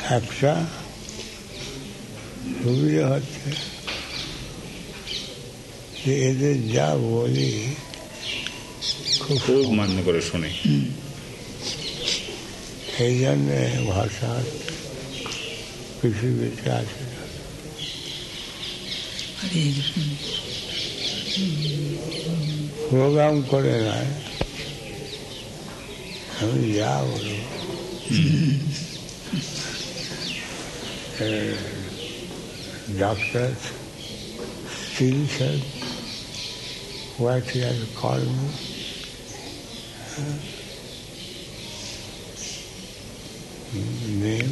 একটা সুবিধা হচ্ছে যে এদের যা বলি খুব মান্য করে শুনে, এই জন্যে ভাষা পৃথিবীতে আছে না। প্রোগ্রাম করে নয়, আমি যা বলব doctors still said what he has called me. Name.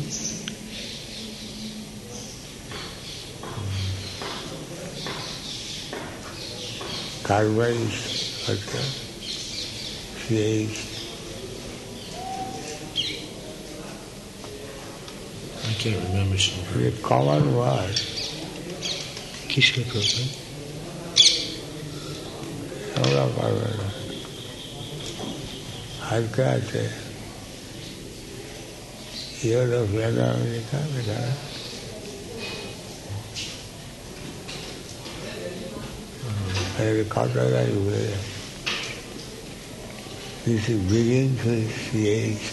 Carval's doctor, CH. I can't remember something. The common word. किसके प्रॉब्लम? थोड़ा पागल आज क्या है यूरोप लगा अमेरिका लगा अरे काटा का ही हुए this begins with CH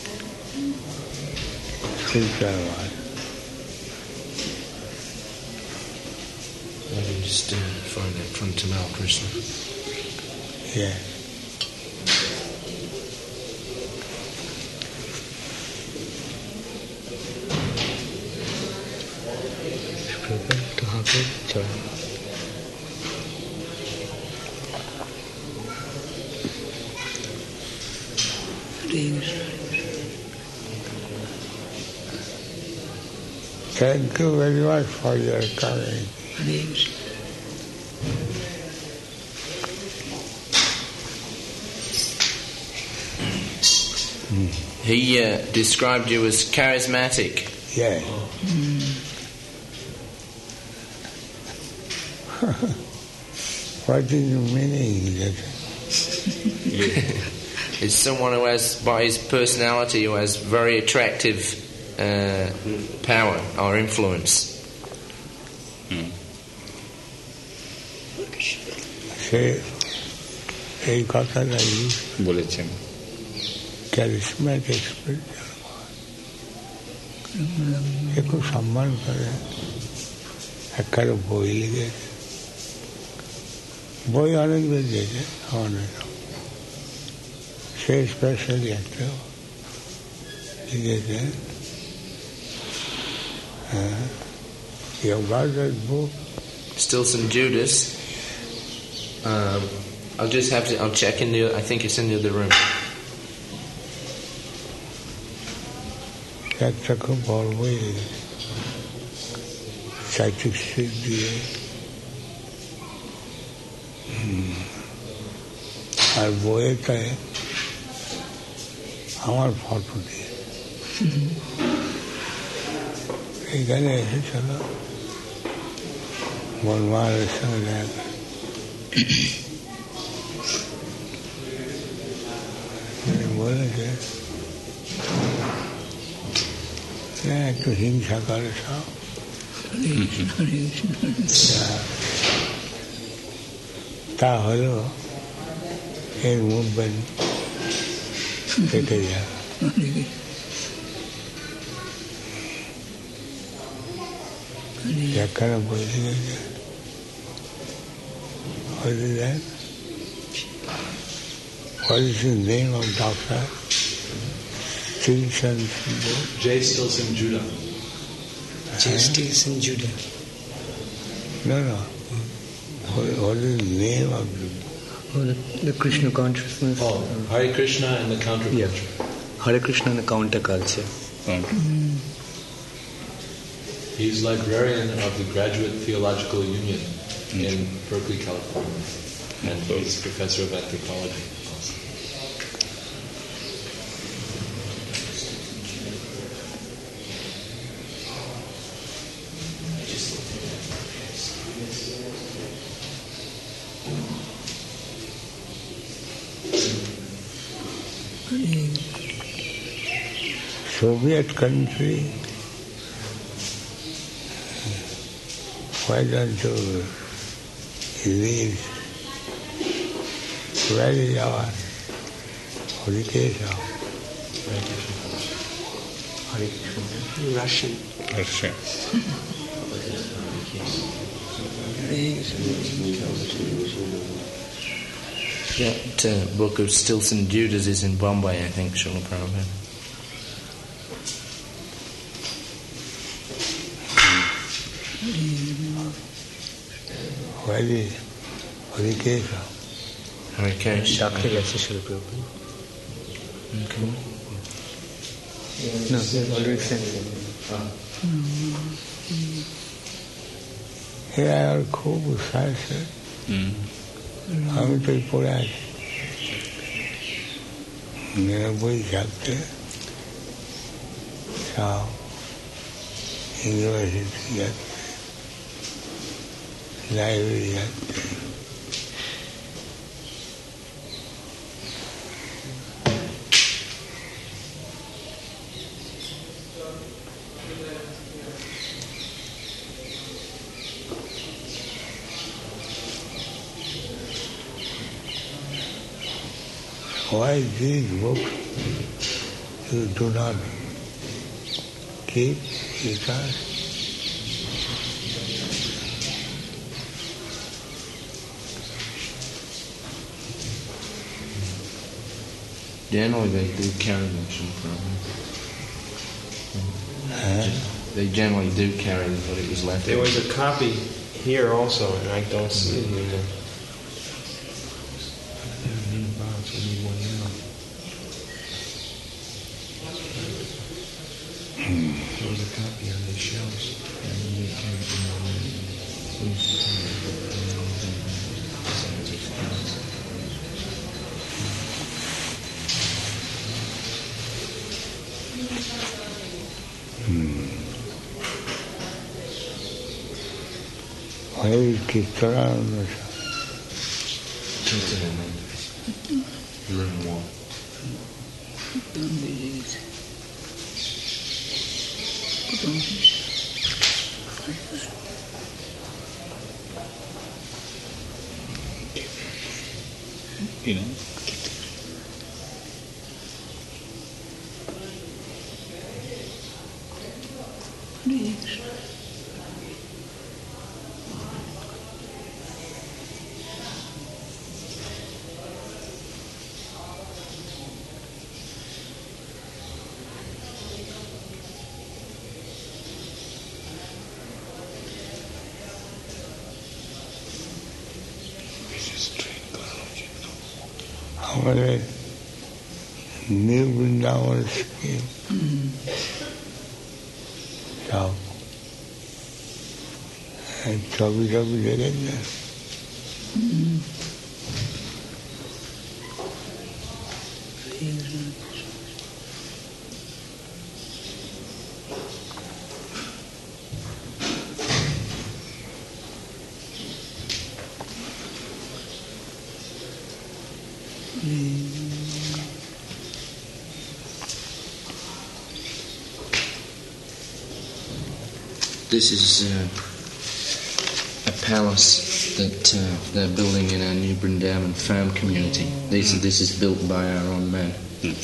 spiritual one. I can just find that from Tamal Krishna. Yeah. कहाँ पे चढ़ा? Thank you very much for your coming. He described you as charismatic. Yeah. What is the meaning of It's someone who has, by his personality, who has very attractive power or influence. সে এই কথাটাই বলেছেন। charismatic spiritual এ খুব সম্মান করে একটা বই লিখেছে, বই অনেক বেরিয়েছে অনেক, সে স্পেশালি একটা লিখেছে। You got that book? Stilson Judas. I'll just have to. I'll check in the. I think it's in the other room. একটা খুব বড় বই, সাইটিক স্ট্রিট দিয়ে, আর বইটায় আমার ফটো দিয়ে এখানে এসেছিল বনমালের সঙ্গে বলেছে একটু হিংসা করে সব, তা হলেও এর মুভমেন্ট কেটে যাবে। একখানা বই লিখেছে, what is that? What is the name of Dr. Stilson? J. Stilson Judah. J. Stilson Judah. No. What is the name of the Krishna consciousness? Oh, Hare Krishna and the counterculture. Yeah. Hare Krishna and the counterculture. He's librarian of the Graduate Theological Union in Berkeley, California, and he's professor of anthropology. Soviet country why don't you leave where is our Horikesha? Russian. Russia. That book of Stills and Judas is in Bombay, I think, Srila Prabhupada. Where is Horikesha? Okay. Shakti gets Srila Prabhupada. Okay. No, they've already sent him. এরা আর খুব উৎসাহিত আমি তো পড়ে আছি 99 থাকতে সব university যাচ্ছে লাইব্রেরি যাচ্ছে Why these books you do not keep because Generally, they do carry them, Srila Prabhupada. They generally do carry what it was left. There was a copy here also, and I don't see it here. There was a copy on the shelves. where is Kirtananda? Room 1. You know? আমাদের new Vrindavan scheme সব ছবি দেখেছেন This is a palace that they're building in our new Vrindavan farm community. This is built by our own man.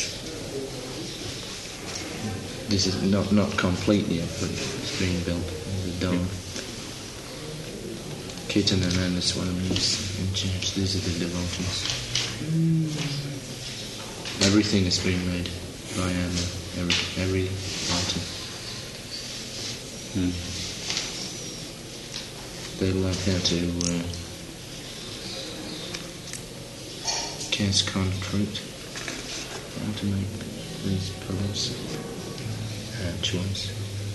This is not complete yet, but it's being built. The dome. Kirtanananda Swami is in charge. These are the devotees. Everything is being made by our man. Every item. They learn how to cast concrete, how to make these pillars, archways.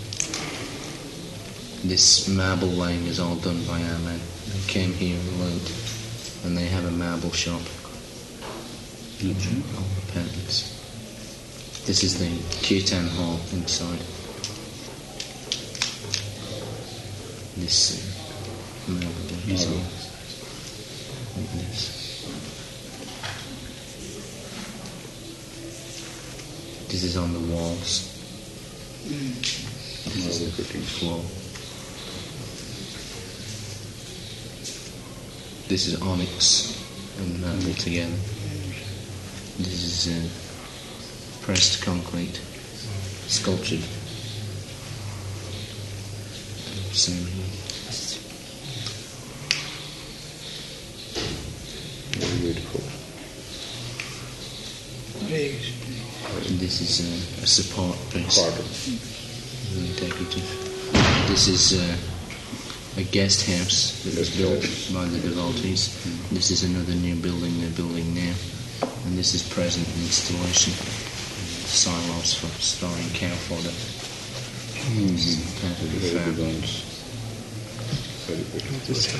This marble laying is all done by our men. They came here late, and they have a marble shop. All the patents. This is the kirtan hall inside. This marble design. Like this. This is on the walls. This is the floor. This is onyx and marble together. This is pressed concrete, sculptured. Same here. Very beautiful. This is a support piece. Really decorative. This is a guest house that was built by the devotees. This is another new building they're building now. And this is present installation. Silos for storing cow fodder. This is part of the farm. Very good.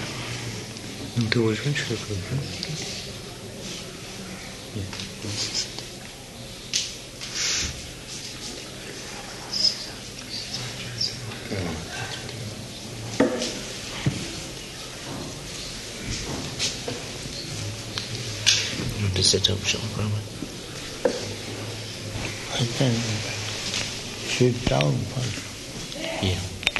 To sit up, Srila Prabhupada. I can sit down first. Yeah.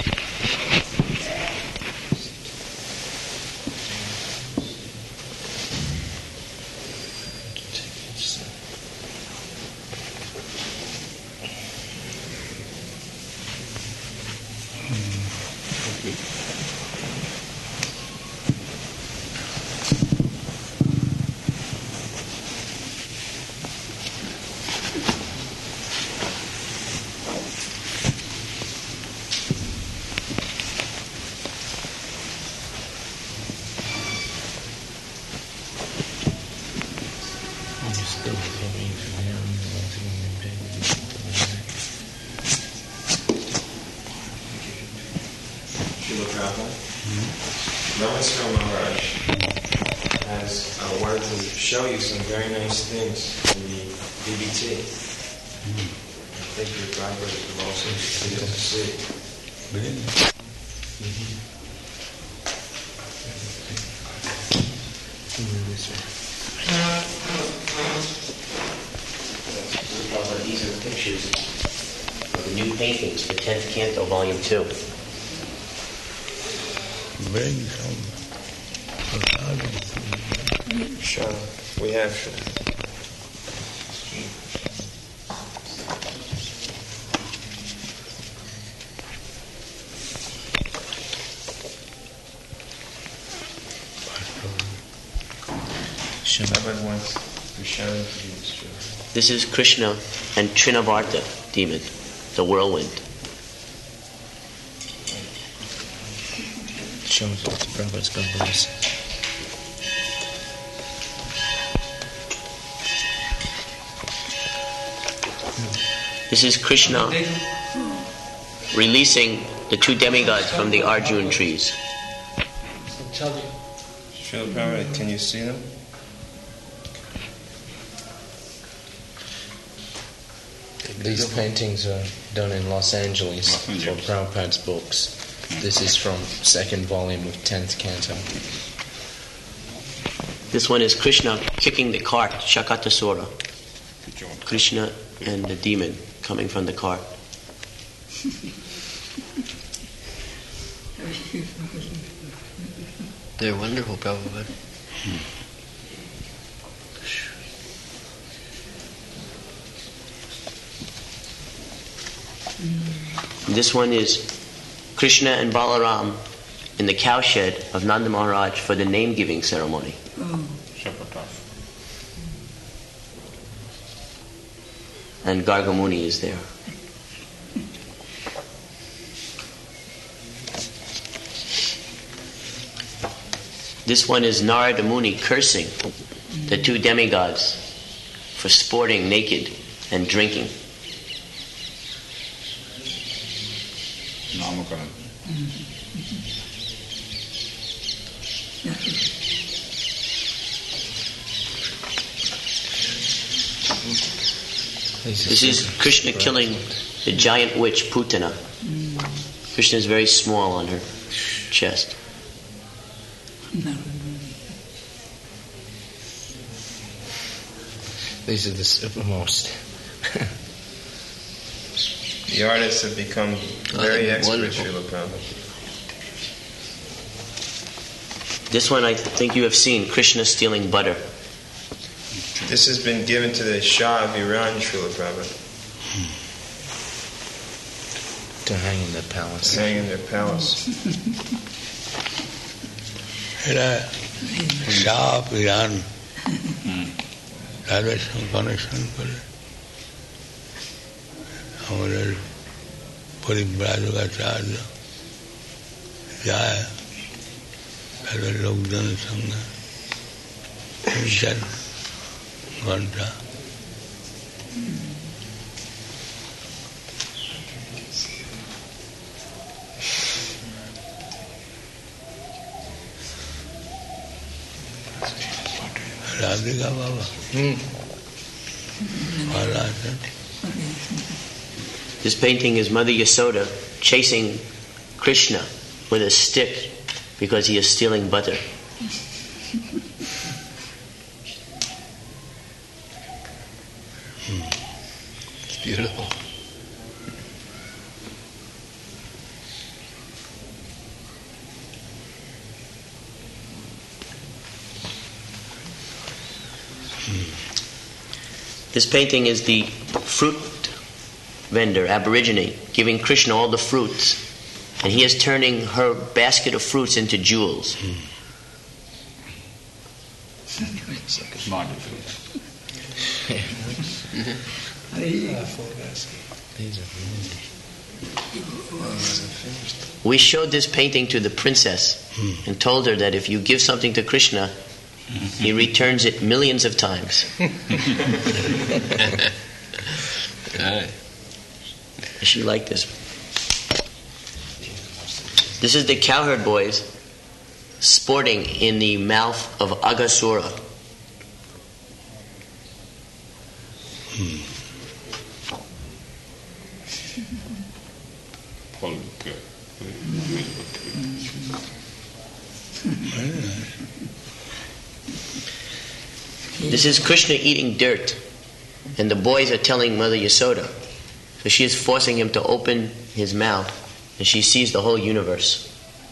Srila Prabhupada. Namaskar Maharaj has wanted to show you some very nice things in the DBT. I think your driver would also be able to see. Prabhupada, these are pictures of the new paintings for 10th Canto, Volume 2. Bring some prasadam. Sure, we have sure. Prabhupada wants to show you this. This is Krishna and Trinavarta demon, the whirlwind. Shows what the Prabhupada's going to bless. This is Krishna releasing the two demigods from the Arjun trees. Srila Prabhupada, can you see them? These paintings are done in Los Angeles for Prabhupada's books. This is from second volume of 10th Canto. This one is Krishna kicking the cart, Shakatasura. Krishna and the demon coming from the cart. They're wonderful, Prabhupada. This one is Krishna and Balaram in the cowshed of Nanda Maharaj for the name-giving ceremony. And Gargamuni is there. This one is Narada Muni cursing the two demigods for sporting naked and drinking. Namakaran. This is Krishna killing the giant witch Putana. Krishna is very small on her chest. These are the supermost. The artists have become very expert, wonderful. Srila Prabhupada. This one I think you have seen, Krishna stealing butter. This has been given to the Shah of Iran, Srila Prabhupada. To hang in their palace. To hang in their palace. Shah of Iran. তাদের সঙ্গে connection করে আমাদের পরিব্রাজকাচার্য যায় তাদের লোকজনের সঙ্গে 3-4 ঘন্টা Radhika Baba. This painting is Mother Yasoda chasing Krishna with a stick because he is stealing butter. It's beautiful. This painting is the fruit vendor, Aborigine, giving Krishna all the fruits, and he is turning her basket of fruits into jewels. It's like a modern food. We showed this painting to the princess and told her that if you give something to Krishna, he returns it millions of times. She liked this. This is the cowherd boys sporting in the mouth of Aghasura. This is Krishna eating dirt, and the boys are telling Mother Yasoda. So she is forcing him to open his mouth, and she sees the whole universe.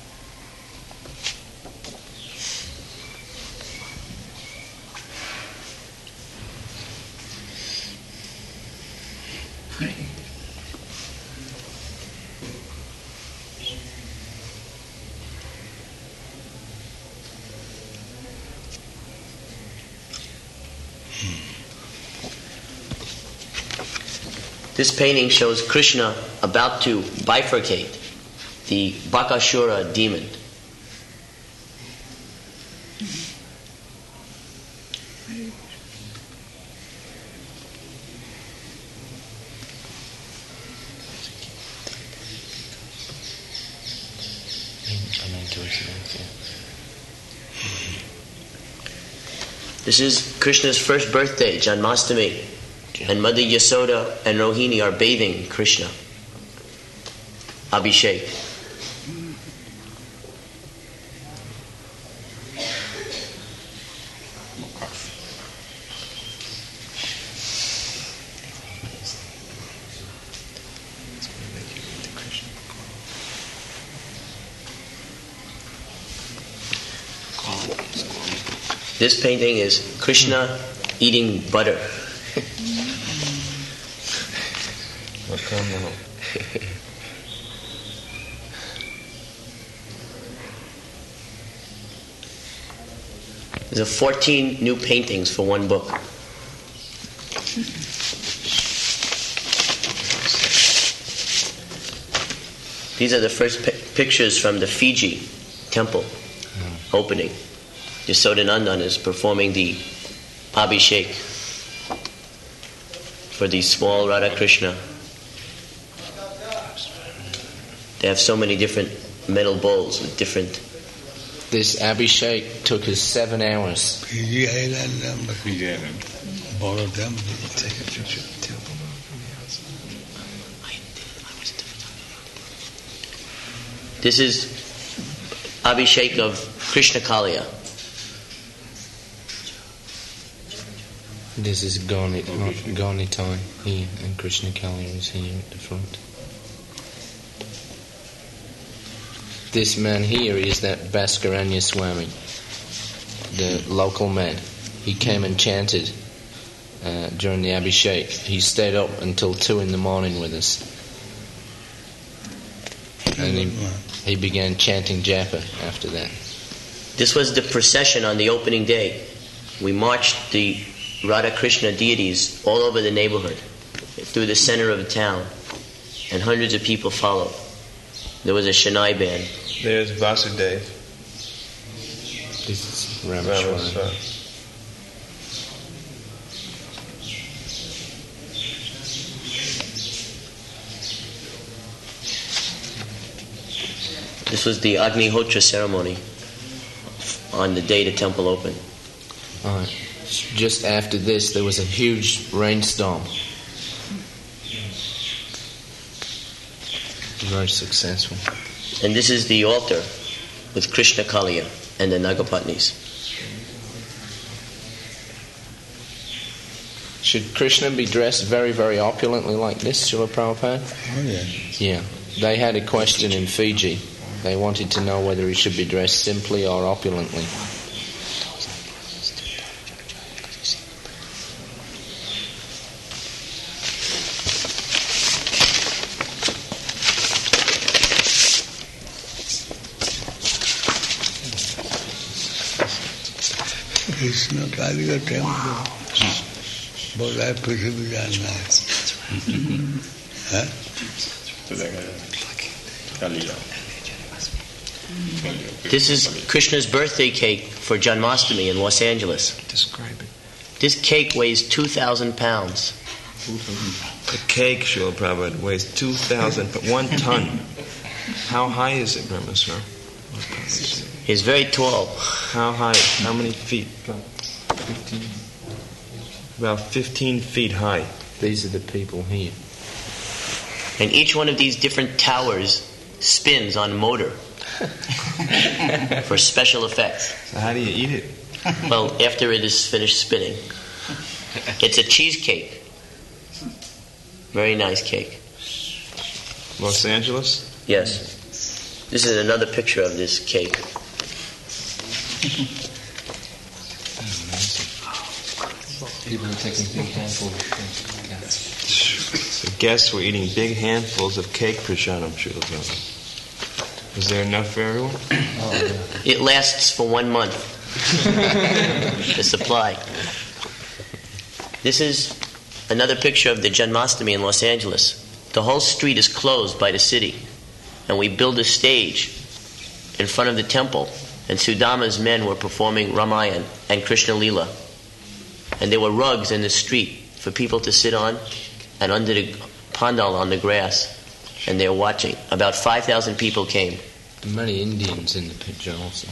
This painting shows Krishna about to bifurcate the Bakasura demon. This is Krishna's first birthday, Janmashtami. And Mother Yasoda and Rohini are bathing Krishna. Abhishek. This painting is Krishna eating butter. There's 14 new paintings for one book. These are the first pictures from the Fiji temple opening. Yasodanandan is performing the Abhishek for the small Radha Krishna. They have so many different metal bowls with different. This Abhishek took us 7 hours. Fiji Island, borrow them. Take a picture of the temple. This is Abhishek of Krishna Kaliya. This is Gaunitai here, and Krishna Kaliya is here at the front. This man here is that Bhaskaranya Swami. the local man. He came and chanted during the Abhishek. He stayed up until 2 in the morning with us. And he began chanting japa after that. This was the procession on the opening day. We marched the Radha Krishna deities all over the neighborhood, through the center of the town, and hundreds of people followed. There was a Shanai band. There's Vasudev. This is Rameshwara. This was the Agnihotra ceremony on the day the temple opened. Just after this, there was a huge rainstorm. Very successful. And this is the altar with Krishna Kaliya and the Nagapatnis. Should Krishna be dressed very, very opulently like this, Srila Prabhupada? Oh, yeah. Yeah. They had a question in Fiji. They wanted to know whether he should be dressed simply or opulently. Krishna काली का temple बोला है पृथ्वी जानना है This is Krishna's birthday cake for Janmashtami in Los Angeles. Describe it. This cake weighs 2,000 pounds. The cake, Srila Prabhupada, weighs 2,000, 1 ton. How high is it, Brahmaswar? He's very tall. How high? How many feet? 15. About 15 feet high. These are the people here. And each one of these different towers spins on a motor for special effects. So how do you eat it? Well, after it is finished spinning. It's a cheesecake. Very nice cake. Los Angeles? Yes. This is another picture of this cake. People are taking big handfuls of The guests were eating big handfuls of cake prasadam, Srila Prabhupada. Was there enough for everyone? It lasts for 1 month. The supply. This is another picture of the Janmashtami in Los Angeles. The whole street is closed by the city, and we build a stage in front of the temple, and Sudama's men were performing Ramayana and Krishna Leela. And there were rugs in the street for people to sit on, and under the pandal on the grass, and they were watching. About 5,000 people came. Many Indians in the picture also.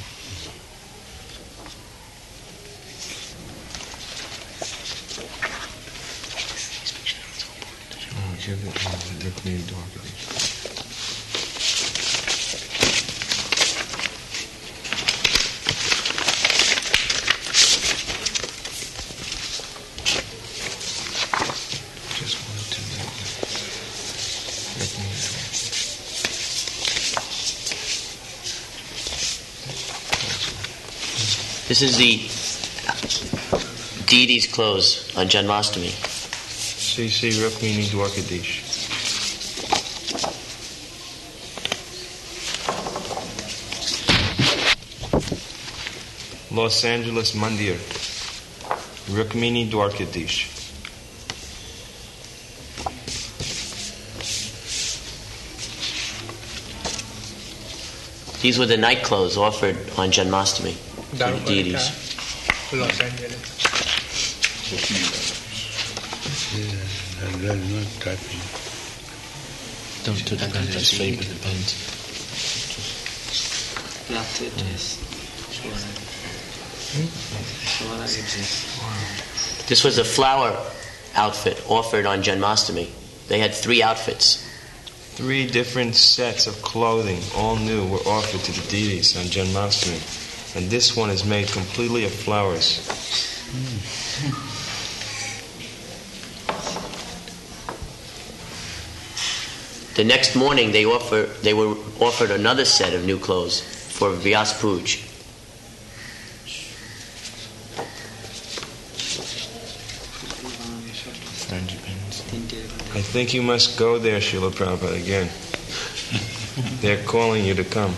This is the deity's clothes on Janmashtami. Sri Rukmini Dwarkadish. Los Angeles Mandir. Rukmini Dwarkadish. These were the night clothes offered on Janmashtami to the deities. Los Angeles. That's not touching. Don't touch his feet with the paint. This was a flower outfit offered on Janmashtami. They had 3 outfits. 3 different sets of clothing, all new, were offered to the deities on Janmashtami. And this one is made completely of flowers. The next morning they were offered another set of new clothes for Vyas Puj. I think you must go there, Srila Prabhupada, again. They're calling you to come.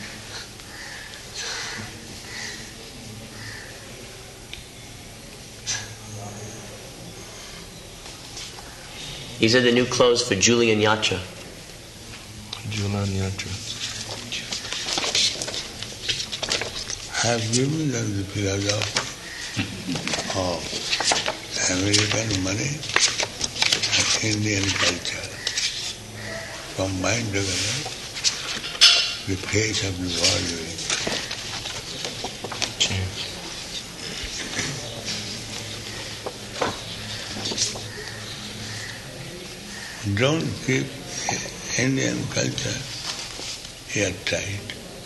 These are the new clothes for Julian Yatra. Julian Yatra. Have given them the philosophy of American money and Indian culture. Combined together, the face of the world will. Don't keep Indian culture airtight.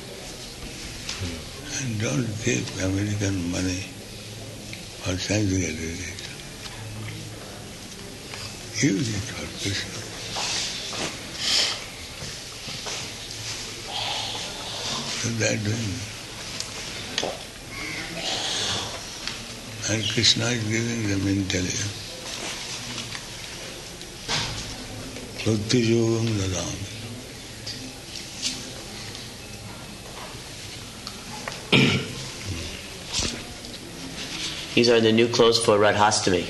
And don't keep American money for sensual reasons. Use it for Krishna. So they're doing it. And Krishna is giving them intelligence. Bhakti yogam dadami. These are the new clothes for Radhastami.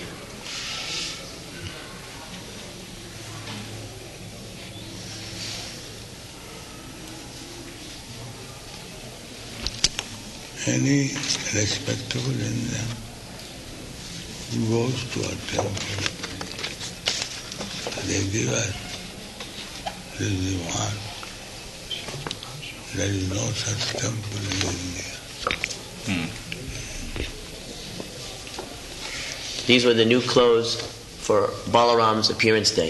Any respectable Indian goes to a temple. They give us this we want. There is no such temple in India. These were the new clothes for Balaram's appearance day.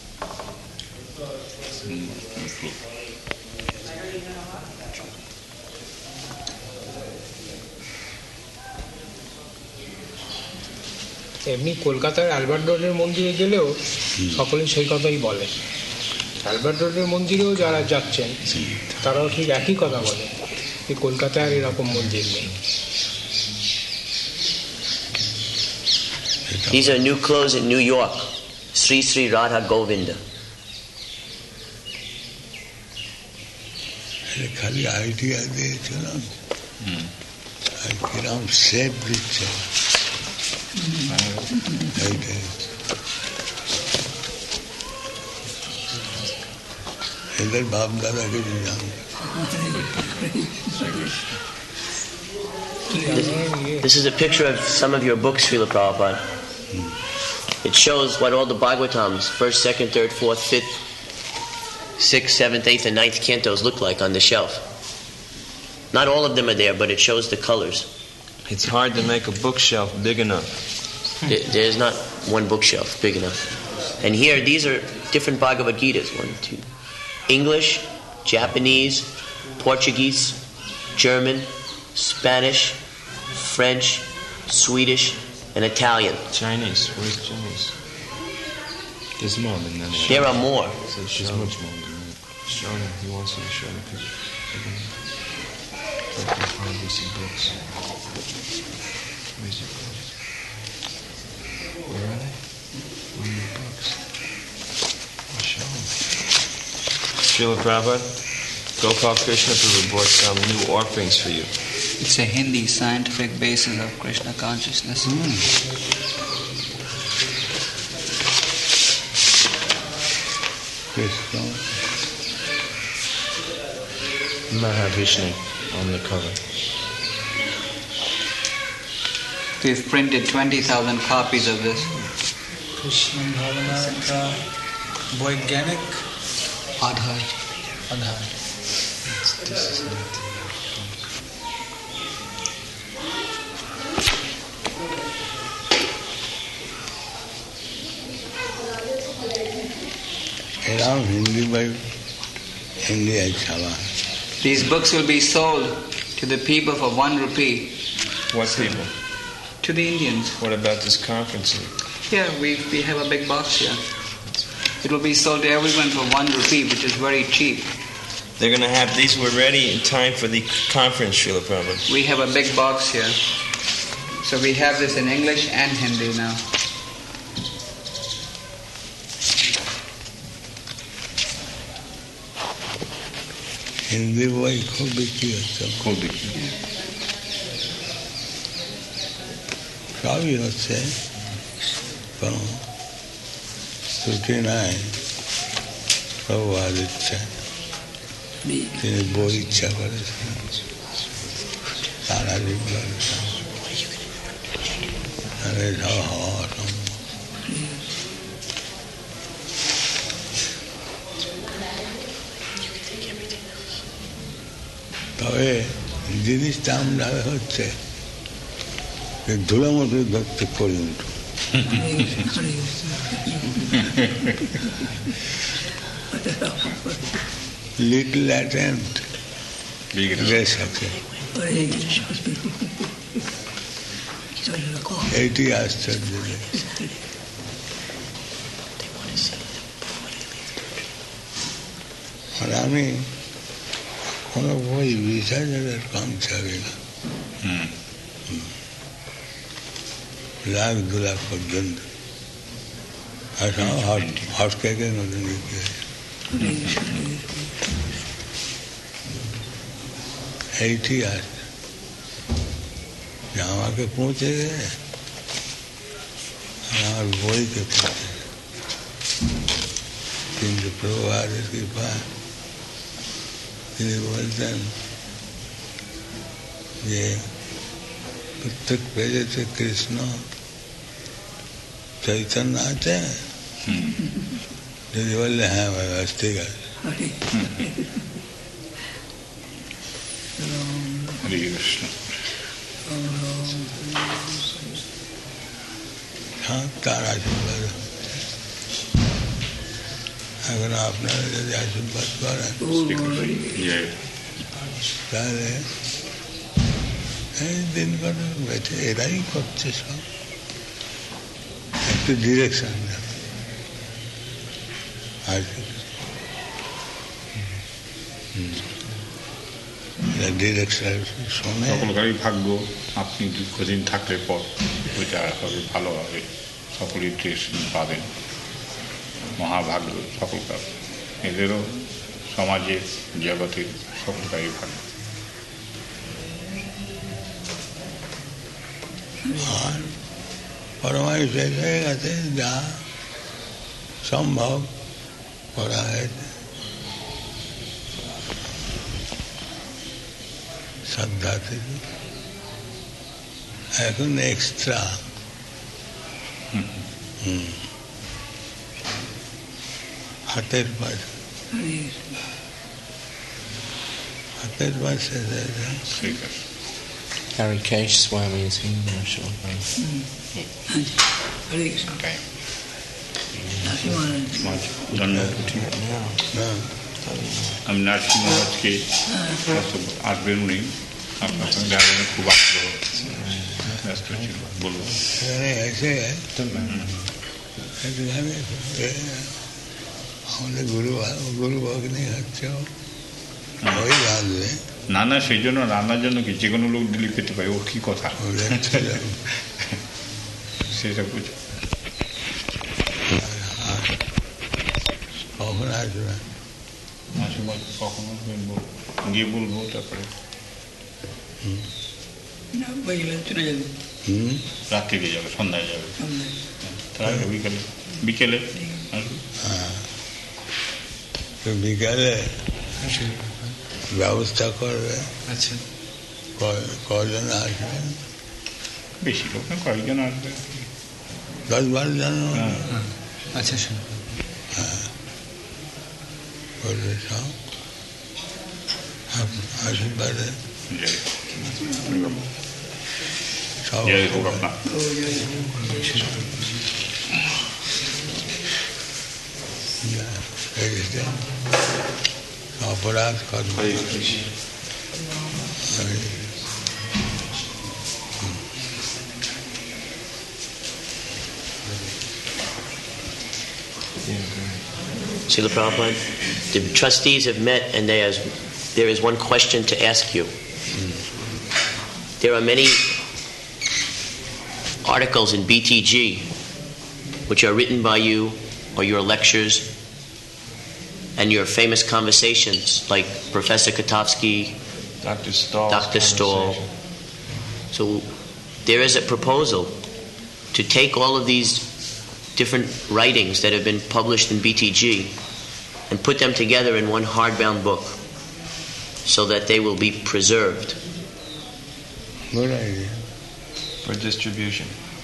এমনি কলকাতার Albert রোডের মন্দিরে গেলেও সকলে সেই কথাই বলে। Albert রোডের মন্দিরেও যারা যাচ্ছেন তারাও ঠিক একই কথা বলে যে কলকাতায় আর এরকম মন্দির নেই। These are new clothes in New York. Sri Sri Radha Govinda. खाली आइडिया दिएছিল না আর কিরম শেপ দিচ্ছে এদের বাপ দাদা কিছু জানবে। This is a picture of some of your books, Srila Prabhupada. It shows what all the Bhagavatams, 1st, 2nd, 3rd, 4th, 5th, 6th, 7th, 8th, and 9th cantos look like on the shelf. Not all of them are there, but it shows the colors. It's hard to make a bookshelf big enough. There's not one bookshelf big enough. And here, these are different Bhagavad Gitas. 1, 2. English, Japanese, Portuguese, German, Spanish, French, Swedish, and Italian. Chinese. Where's Chinese? There's more than that. There are more. There's much more than that. Show him. He wants you to show him. Find you some books. Where's your books? Where are they? Where are your books? Show him. Srila Prabhupada, Gopal Krishna Prabhu brought some new offerings for you. It's a Hindi scientific basis of Krishna consciousness. Krishna. Mahavishnu on the cover. We've printed 20,000 copies of this. Krishna Bhavana ka Vaigyanik Adhar. This is not Around Hindi by India Chava. These books will be sold to the people for 1 rupee. What people? To the Indians. What about this conference? Yeah, we have a big box here. It will be sold to everyone for 1 rupee, which is very cheap. They're going to have these were ready in time for the conference, Srila Prabhupada. We have a big box here. So we have this in English and Hindi now. Hindi বই খুব বিক্রি হচ্ছে, খুব বিক্রি। সবই হচ্ছে, কোনো ত্রুটি নাই। প্রভুর ইচ্ছা, তিনি বই ইচ্ছা করেছেন সারা জীবন, সব হওয়া অসম্ভব। তবে জিনিসটা আমরা হচ্ছে ধুলোর মতো ধরতে পরিণত। লিটল অ্যাটেম্প্ট, গ্রেট সাকসেস, এইটি আশ্চর্য। আর আমি কোনো বই 20,000 কম চাবি না, 1,00,000 2 লাখ পর্যন্ত। আর হট কেকের মতন বিক্রি হয়েছে। এইটি আছে যে আমাকে পৌঁছে গেছে, আমার বইকে পৌঁছে গেছে। কিন্তু প্রভুপাদের কৃপা, তিনি বলতেন যে প্রত্যেক পেজেতে কৃষ্ণ চৈতন্য আছে, যদি বললে হ্যাঁ বাস ঠিক আছে। হরে কৃষ্ণ। হ্যাঁ, তার আশীর্বাদ। এখন আপনারা যদি আশীর্বাদ করেন তাহলে এই দিন করে বেঁচে এরাই করছে সব, একটু ডিরেকশন দেবে। ডিরেকশন শোনে। সকলকারই ভাগ্য, আপনি দীর্ঘদিন থাকলে পর ওইটা হবে, ভালো হবে, সকলেই ড্রেস পাবেন, মহাভাগ্য সকলকার। এদেরও সমাজের জগতের সকলকারই ভাগ্য। আর পরমায়ু শেষ হয়ে গেছে, যা সম্ভব করা হয়েছে শ্রদ্ধা থেকে। এখন এক্সট্রা হাতের পাশে, হাতের পাশে Harikesh Swami is here, mashallah. আমি নার্সিং আজকে আসবেন উনি, আপনার সঙ্গে দেখা খুব আগ্রহ ব্যস্ত ছিল, বলবো এসে আমাদের গুরু ভগ্নি হচ্ছে, ওই রাঁধবে। না না, সেই জন্য রান্নার জন্য কি যে কোনো লোক দিল্লি পেতে পারে, ও কি কথা সেটা বুঝো। কখন আসবে? কখন আসবেন গিয়ে বলবো, তারপরে রাত্রি দিয়ে যাবে, সন্ধ্যায় যাবে, তার বিকেলে বিকেলে আসবে। হ্যাঁ, বিকালে ব্যবস্থা করবে। আচ্ছা, কজন আসবে? বেশি লোক না, কয়েকজন আসবে, 10-12 জন। আচ্ছা, শোনো, হ্যাঁ, করবে সব আশীর্বাদে সব অপরাধ কর্ম। Srila Prabhupada, the trustees have met and there is one question to ask you. There are many articles in BTG which are written by you or your lectures and your famous conversations like Professor Katofsky, Dr. Stahl's Dr. Stahl. So there is a proposal to take all of these different writings that have been published in BTG and put them together in one hardbound book so that they will be preserved. Good idea. For distribution.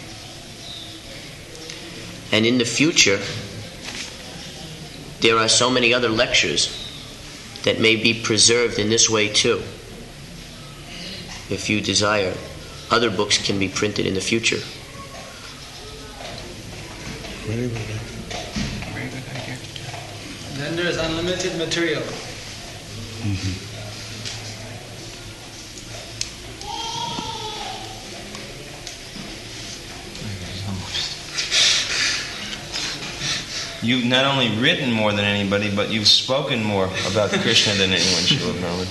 And in the future, there are so many other lectures that may be preserved in this way too. If you desire, other books can be printed in the future. Very good. Very good idea. Then there's unlimited material. You've not only written more than anybody, but you've spoken more about Krishna than anyone, Srila Prabhupada.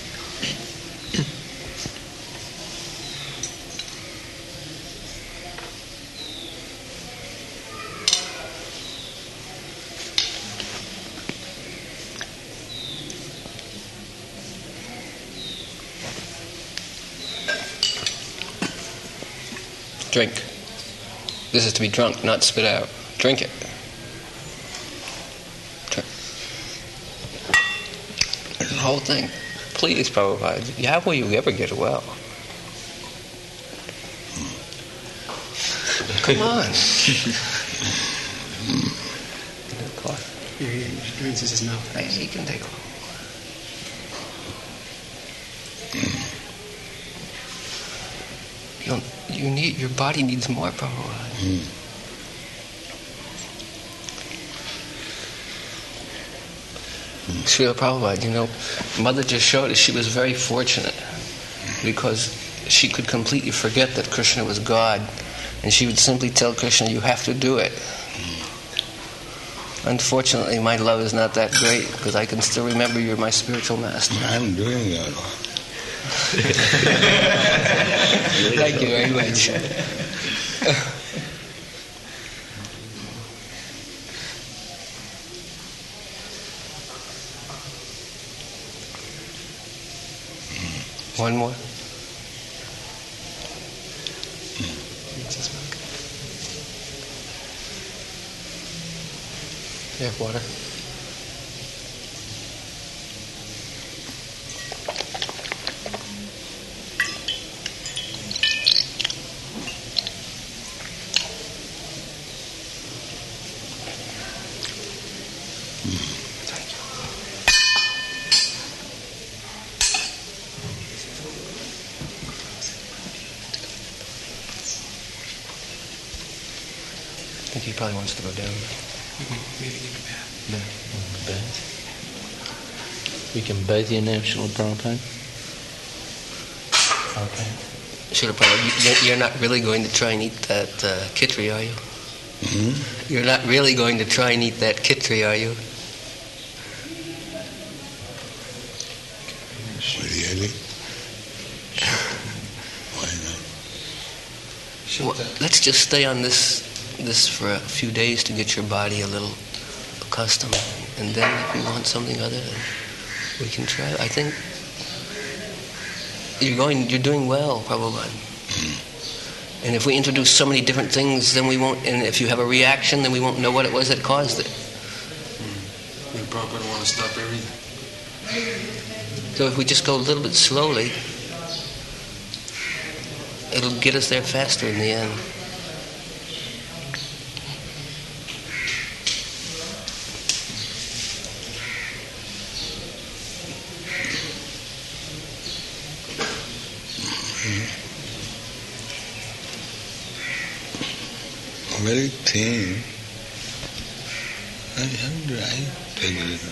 Drink. This is to be drunk, not spit out. Drink it. The whole thing. Please, Prabhupada. How will you ever get well? Come on. He rinses his mouth. He can take one. Your body needs more, Prabhupada. Srila Prabhupada, Mother just showed us she was very fortunate because she could completely forget that Krishna was God, and she would simply tell Krishna, you have to do it. Unfortunately, my love is not that great because I can still remember you're my spiritual master. I'm doing that. Thank you very much. One more. You have water? I think he probably wants to go down. Maybe take a bath. Bath. We can bathe you now, Srila Prabhupada. Okay. Srila Prabhupada, you're not really going to try and eat that kitri, are you? Mm-hmm. You're not really going to try and eat that kitri, are you? Really? Why not? Well, let's just stay on this for a few days to get your body a little accustomed, and then if you want something other, then we can try. I think you're doing well, Prabhupada. And if we introduce so many different things, then we won't. And if you have a reaction, then we won't know what it was that caused it. The Prabhupada want to stop everything. So if we just go a little bit slowly, it'll get us there faster in the end. Very thin. I take a little.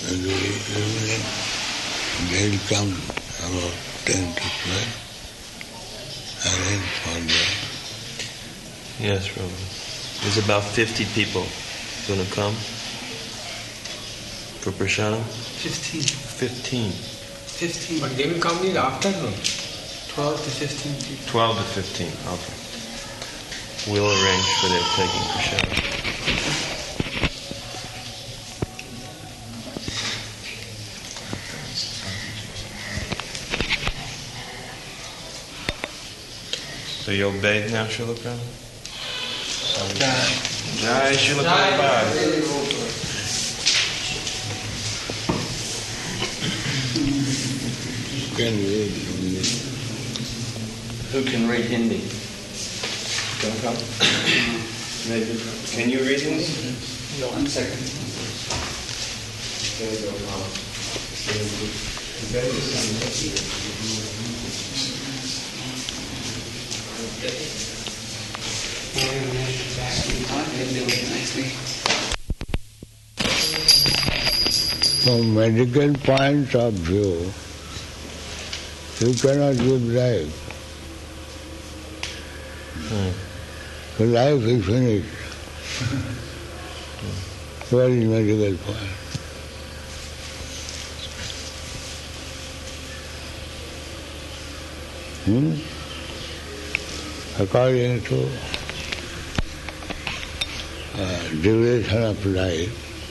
in the evening. They'll come about 10 to 12. Arrange for them. Yes, Rabbi. There's about 50 people going to come for Prasadam. 15. But they will come in the afternoon. 12 to 15 people. 12 to 15, okay. We'll arrange for their taking Prasadam. So you'll bathe now, Srila Prabhupada? Jai Srila Prabhupada. Who can read Hindi? Gonna come? Maybe. Can you read Hindi? No. 1 second. From medical point of view, you cannot give life. So life is finished. What is medical point? According to duration of life,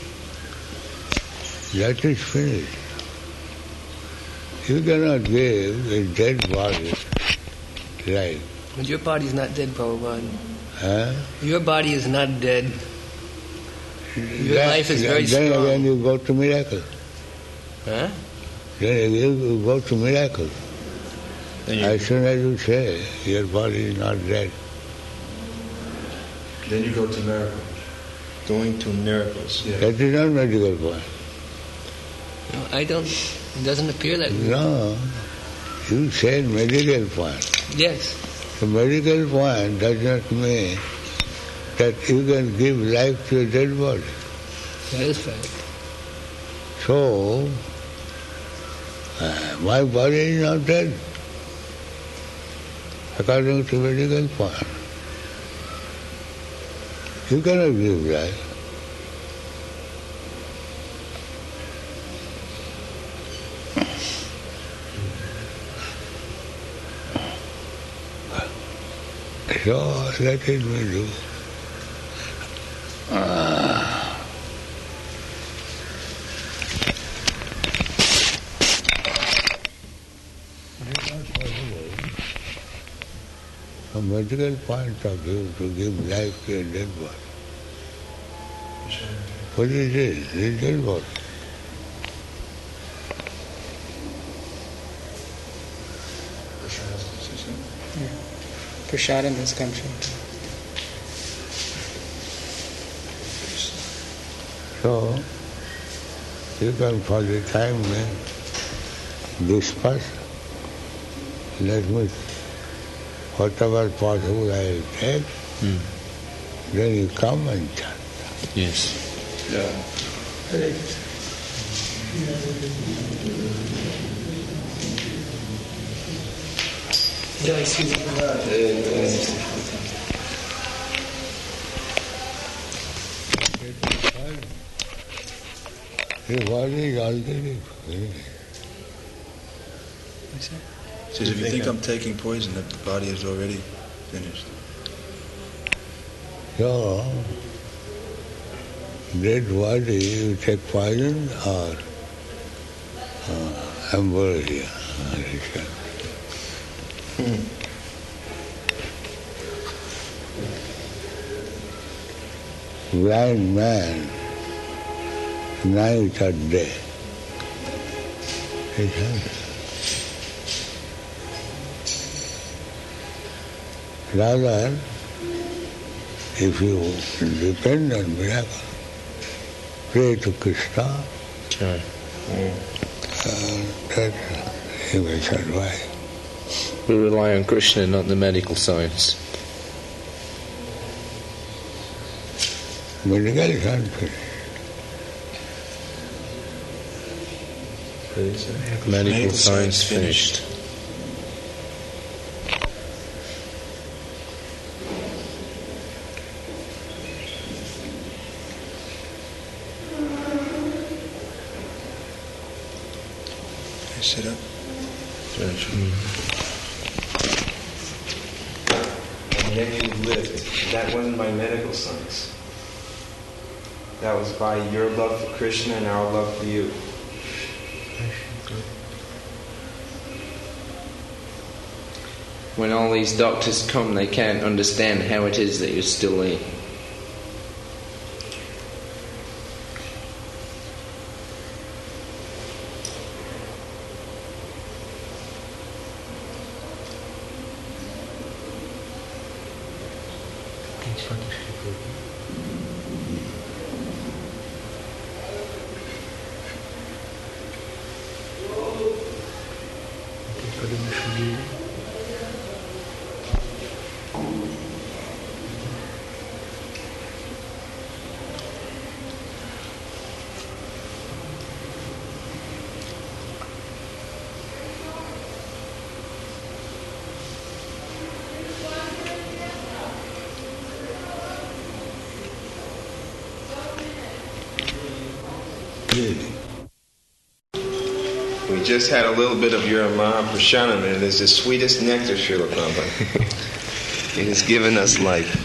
that is finished. You cannot give a dead body life. But your body is not dead, Prabhupada. Huh? Your body is not dead. Your life is very then strong. Then again you go to miracle. Huh? Then again you go to miracle. As soon as you say your body is not dead. Then you go to miracles. Going to miracles. Yeah. That is not medical point. No, I don't. It doesn't appear that way. No. You said medical point. Yes. The medical point does not mean that you can give life to a dead body. That is fact. So, my body is not dead, according to medical point. You cannot give life. So let it be do. From medical point of view, to give life to a dead body. What is it? It is dead body. Prasadam has come from. So, you can for the time disperse. Let me, whatever possible I will take, then you come and chant. Yes. Yeah. The body is already finished. Says if you think I'm taking poison, that the body is already finished. So, dead body, you take poison or ambrosia. Blind man, night or day. It happens. Rather, if you depend on miracle, pray to Krishna, that he will survive. We rely on Krishna, not the medical science. Medical is unfinished. Medical science finished. Sit up. And then you lived. That wasn't by medical science. That was by your love for Krishna and our love for you. When all these doctors come, they can't understand how it is that you're still there. We just had a little bit of your Mahaprashanam, and it is the sweetest nectar, Srila Prabhupada. It has given us life.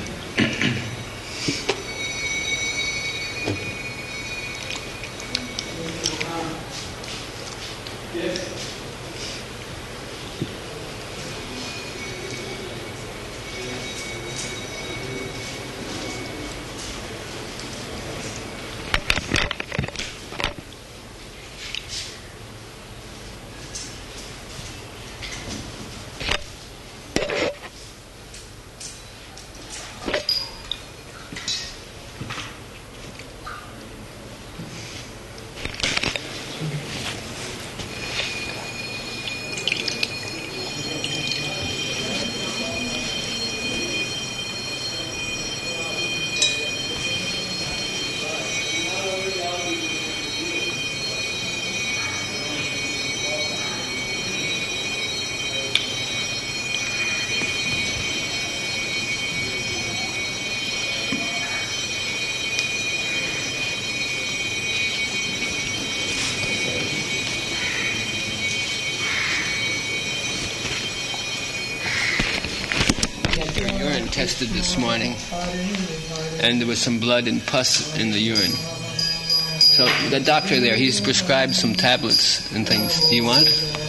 Tested this morning, and there was some blood and pus in the urine. So the doctor there, he's prescribed some tablets and things. Do you want?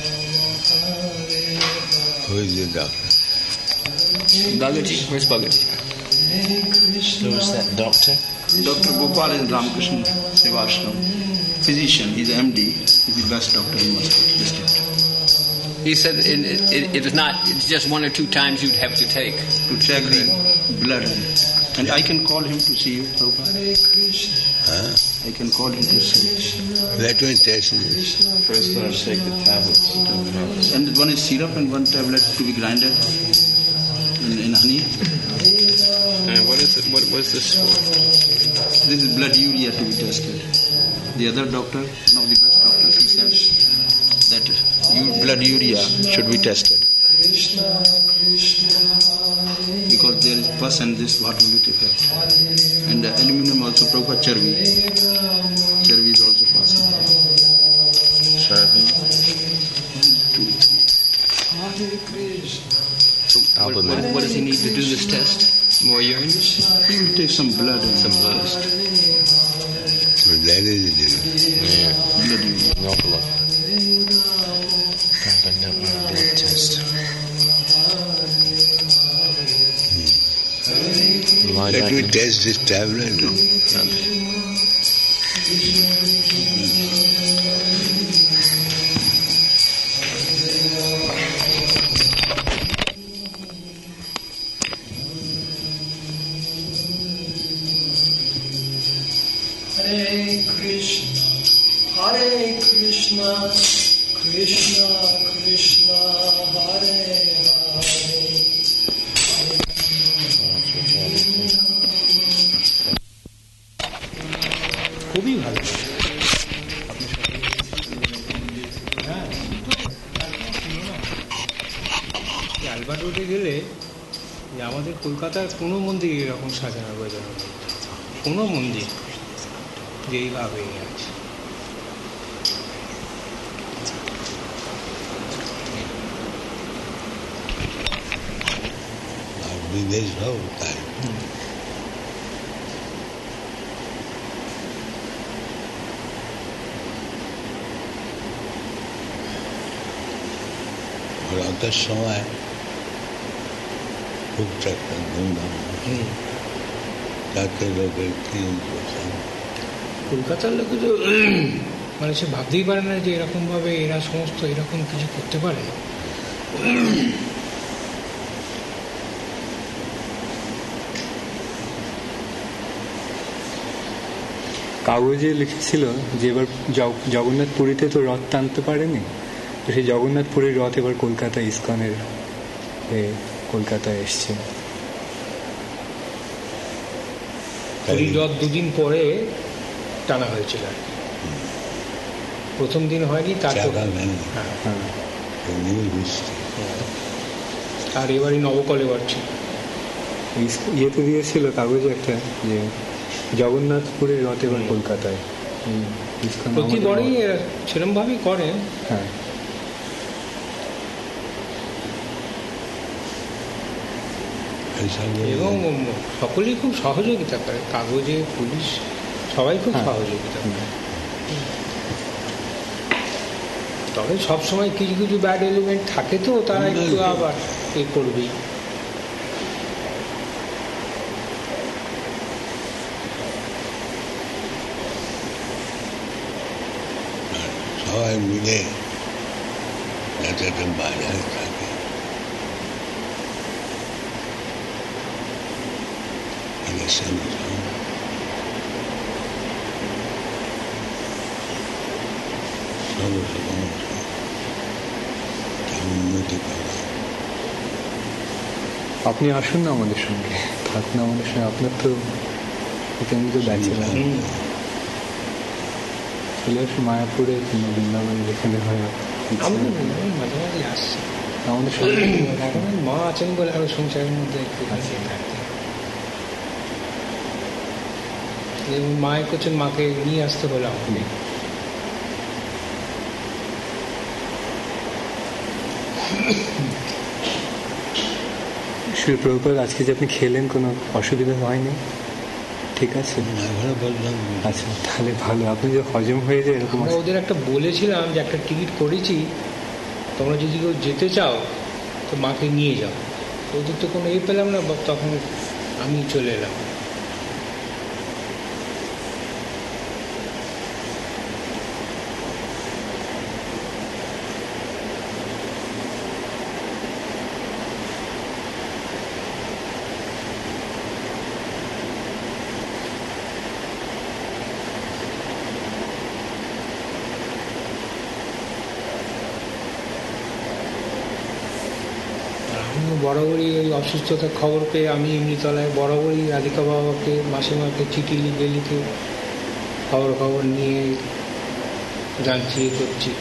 Who is the doctor? Bhagaji. Where's Bhagaji? Who is that doctor? Dr. Gopal in Ramakrishna Sevashram. Physician, he's an MD. He's the best doctor in Moscow district. He said it is not, it's just 1 or 2 times you'd have to take. To check the blood. And I can call him to see you, Prabhupada. Huh? I can call him to see you. Let me test this. First, let us take the tablets. And one is syrup and one tablet to be grinded in honey. And what is it? What was this for? This is blood urea to be tested. The other doctor, one of the best doctors, he says that blood urea should be tested. Because there is pus and this, what will it affect? And aluminum also, Prabhupada charvi. Charvi is also passing. Charvi? 2. So what does he need to do this test? More urine? He will take some blood. Some blood. So that is it. Yeah. Blood urea. No blood. But no blood test. Let me test this tablet. Hare Krishna, Krishna Krishna, Hare Hare. খুবই ভালো। বলে যে আমাদের কলকাতার কোনো মন্দির এরকম সাজানো গোছানো নেই, কোনো মন্দির যেইভাবে আছে। विदेश भाव होता है। और अंतर समय खूब चक्कर धूमधाम जाते लोग কলকাতার লোকে তো মানে সে ভাবতেই পারে না যে এরকম ভাবে এরা সমস্ত এরকম কিছু করতে পারে। কাগজে লিখেছিল যে এবার জগন্নাথ পুরীতে তো রথ টানতে পারেনি, তো সেই জগন্নাথ পুরীর রথ এবার কলকাতা ইস্কনের কলকাতায় এসছে। পুরীর রথ দুদিন পরে টানা হয়েছিল, প্রথম দিন হয়নি, আর এবারই নবকলেবর ছিল। ইয়েতে দিয়েছিল কাগজে একটা যে জগন্নাথপুরের রথ এবার কলকাতায়, প্রতিবারই সেরকম ভাবেই করেন। হ্যাঁ, এবং সকলেই খুব সহযোগিতা করে, কাগজে পুলিশ সবাই খুব সহযোগিতা করে। তবে সবসময় কিছু কিছু ব্যাড এলিমেন্ট থাকে, তো তারা একটু আবার এ করবেই। সবাই মিলে যাতে একটা বাজার থাকে, উন্নতি করা। আপনি আসুন না আমাদের সঙ্গে, থাকুন আমাদের সঙ্গে, আপনার তো এখানে তো ব্যাচেলার, চলে আসুন মায়াপুরে কিংবা বৃন্দাবনে যেখানে হয়। মাঝে মাঝে আসছে আমাদের সঙ্গে, এখন মা আছেন বলে আরো সংসারের মধ্যে একটু থাকতে। মায়ের করছেন, মাকে নিয়ে আসতে হলো আমাকে। শ্রী প্রভুপাদ আজকে যে আপনি খেলেন কোনো অসুবিধা হয়নি? ঠিক আছে, আচ্ছা তাহলে ভালো, আপনি যে হজম হয়ে যায় এরকম। ওদের একটা বলেছিলাম যে একটা টিকিট করেছি, তোমরা যদি কেউ যেতে চাও তো মাকে নিয়ে যাও। ওদের তো কোনো পেলাম না, তখন আমি চলে এলাম। বরাবরই ওই অসুস্থতার খবর পেয়ে আমি এমনিতলায় বরাবরই রাধিকা বাবাকে, মাসিমাকে চিঠি লিখে খবর নিয়ে জানছি, করছি।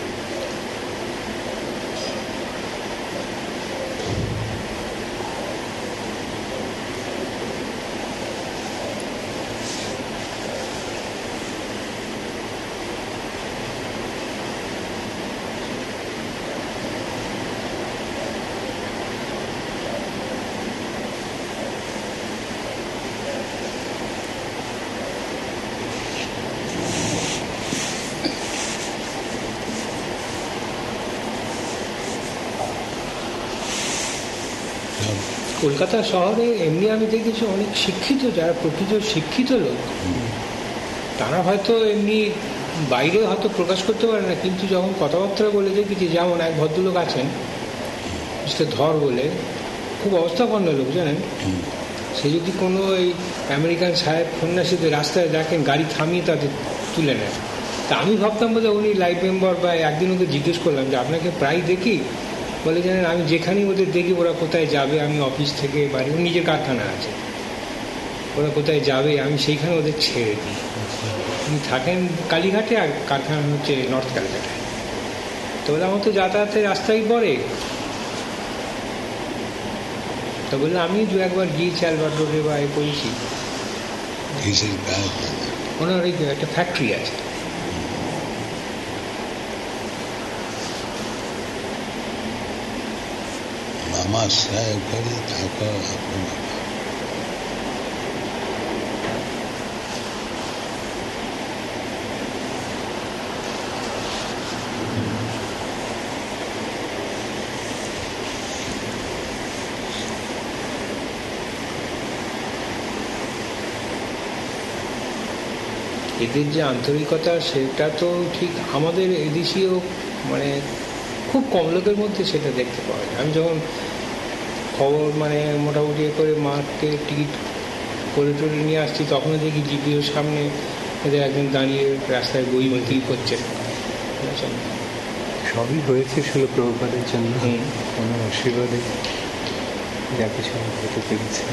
কলকাতা শহরে এমনি আমি দেখেছি অনেক শিক্ষিত, যারা প্রকৃত শিক্ষিত লোক, তারা হয়তো এমনি বাইরে হয়তো প্রকাশ করতে পারে না, কিন্তু যখন কথাবার্তা বলে দেখেছি, যেমন এক ভদ্রলোক আছেন মিস্টার ধর বলে, খুব অবস্থাপন্ন লোক জানেন, সে যদি কোনো এই আমেরিকান সাহেব সন্ন্যাসীদের রাস্তায় দেখেন, গাড়ি থামিয়ে তাদের তুলে নেয়। তা আমি ভাবতাম বোধ উনি লাইফ মেম্বার, বা একদিন ওকে জিজ্ঞেস করলাম যে আপনাকে প্রায় দেখি, বলে জানেন আমি যেখানেই ওদের দেখি ওরা কোথায় যাবে, আমি অফিস থেকে বাড়ি, নিজের কারখানা আছে, ওরা কোথায় যাবে আমি সেইখানে ওদের ছেড়ে দিই। উনি থাকেন কালীঘাটে, আর কারখানা হচ্ছে নর্থ ক্যালকাটায়। তো বলে আমার তো যাতায়াতের রাস্তায় পড়ে, তা বললে আমি দু একবার গিয়েছি আলবার্ট রোডে বা এ করেছি। ওনার ওই একটা ফ্যাক্টরি আছে। মামা সাহেব করে থাকো এদের যে আন্তরিকতা সেটা তো ঠিক আমাদের এদেশীয় মানে খুব কম লোকের মধ্যে সেটা দেখতে পাওয়া যায়। আমি যখন খবর মানে মোটামুটি করে মাঠে টিকিট করে টরে নিয়ে আসছি তখনও দেখি জিপিওর সামনে এদের একজন দাঁড়িয়ে রাস্তায় বই বিক্রি করছে। সবই হয়েছে শিল প্রভুপাদের জন্য, ওনার আশীর্বাদে যা কিছু হতে পেরেছে।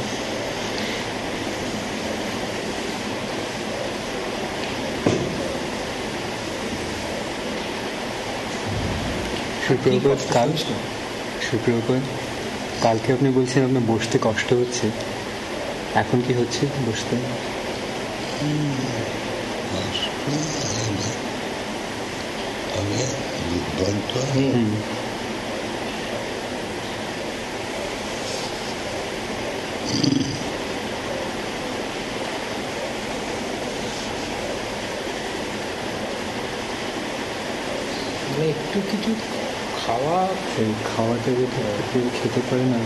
সুপ্রভাত, কালকে আপনি বলছেন আপনার বসতে কষ্ট হচ্ছে, এখন কি হচ্ছে বসতে? একটু কিছু খাওয়াটা যদি কেউ খেতে পারে না,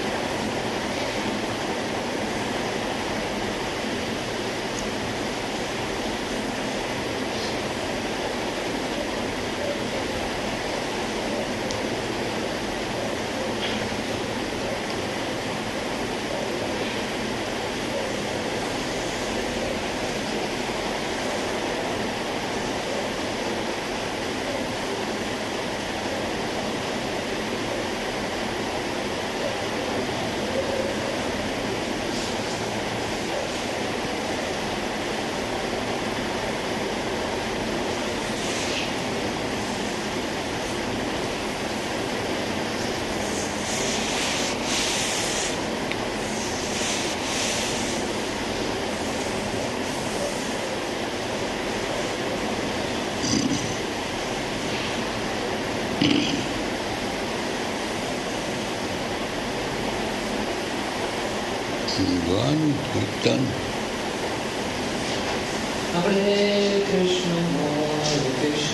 গান কীর্তন হরে কৃষ্ণ হরে Krishna.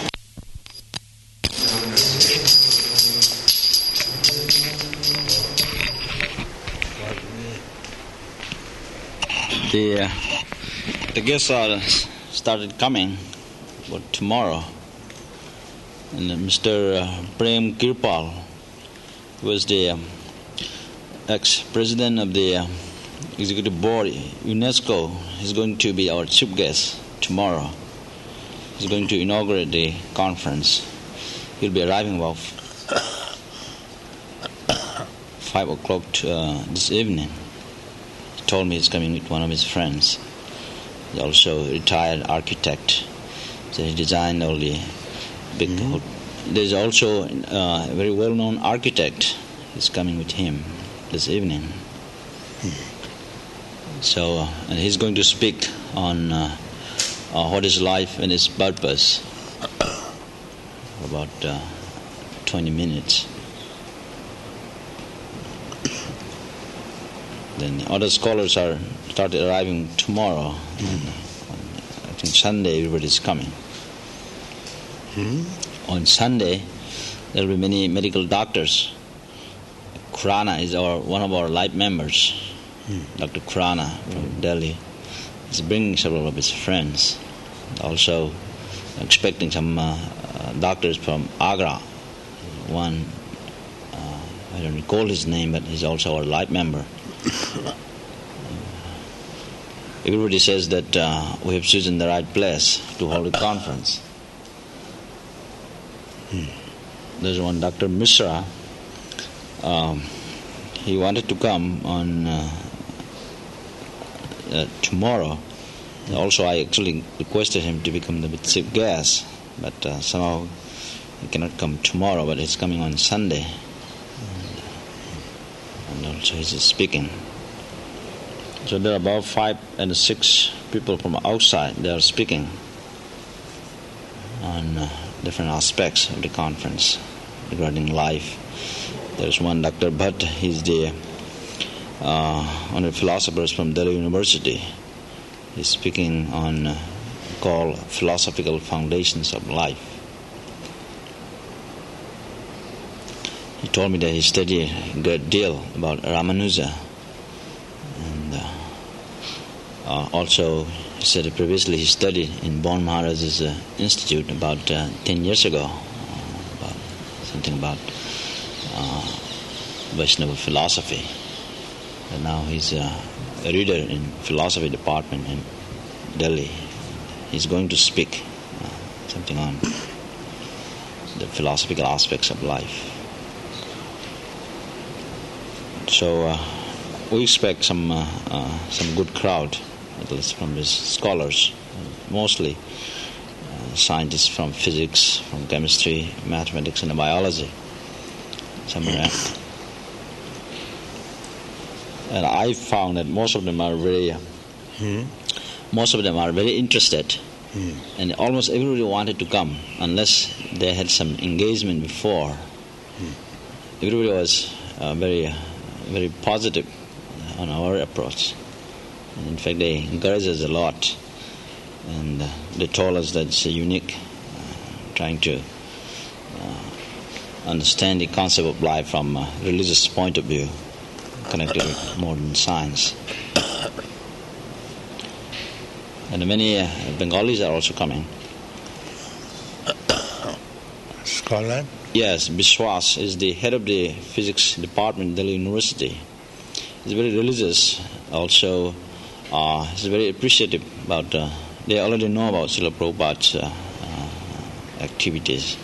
The guests are started coming for tomorrow, and Mr. Prem Kirpal, who was the ex-president of the executive board UNESCO, is going to be our chief guest tomorrow. He's going to inaugurate the conference. He'll be arriving about 5 o'clock this evening. He told me he's coming with one of his friends. He's also a retired architect, so he designed all the big. There's also a very well-known architect. He's coming with him this evening. So, and he's going to speak on what is life and its purpose for about 20 minutes. Then other scholars are started arriving tomorrow. I think Sunday everybody's coming. On Sunday there will be many medical doctors. Khurana is one of our life members. Dr. Khurana from Delhi is bringing several of his friends. Also expecting some doctors from Agra. One, I don't recall his name, but he's also our life member. Everybody says that we have chosen the right place to hold a conference. There's one Dr. Misra. He wanted to come on tomorrow. Also, I actually requested him to become the chief guest, but somehow he cannot come tomorrow, but he's coming on Sunday. And also he's speaking. So there are about 5 and 6 people from outside. They are speaking on different aspects of the conference regarding life. There's one Dr. Bhatt. He's the one of the philosophers from Delhi University. He's speaking on called Philosophical Foundations of Life. He told me that he studied a great deal about Ramanuja, and also he said that previously he studied in Bon Maharaj's institute about 10 years ago, about Vaishnava philosophy. And now he's a reader in philosophy department in Delhi. He's going to speak something on the philosophical aspects of life. So we expect some good crowd, at least from his scholars, mostly scientists from physics, from chemistry, mathematics, and biology, somewhere. And I found that most of them are very interested, and almost everybody wanted to come, unless they had some engagement before. Everybody was very positive on our approach. And in fact, they encouraged us a lot, and they told us that it's unique, trying to understand the concept of life from a religious point of view, connected with modern science. And many Bengalis are also coming. Scholar? Yes, Biswas is the head of the physics department at Delhi University. He's very religious. Also, he's very appreciative about. They already know about Srila Prabhupada's activities.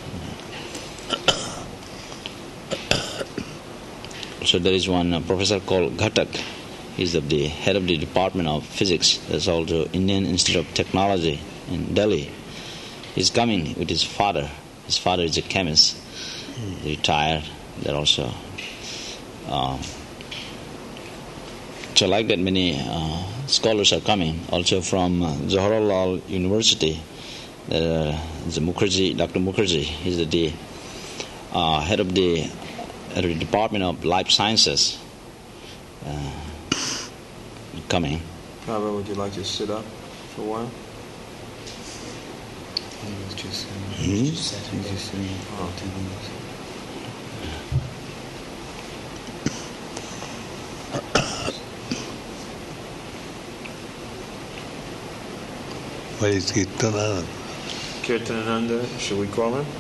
So there is one professor called Ghatak. He's the head of the Department of Physics. There's also Indian Institute of Technology in Delhi. He's coming with his father. His father is a chemist, retired. They're also... so like that, many scholars are coming. Also from Jawaharlal University, the Mukherjee, Dr. Mukherjee. He's the head of the Department of Life Sciences. Coming. Prabhupada, would you like to sit up for a while? Where is Kirtanananda? Kirtanananda, should we call him?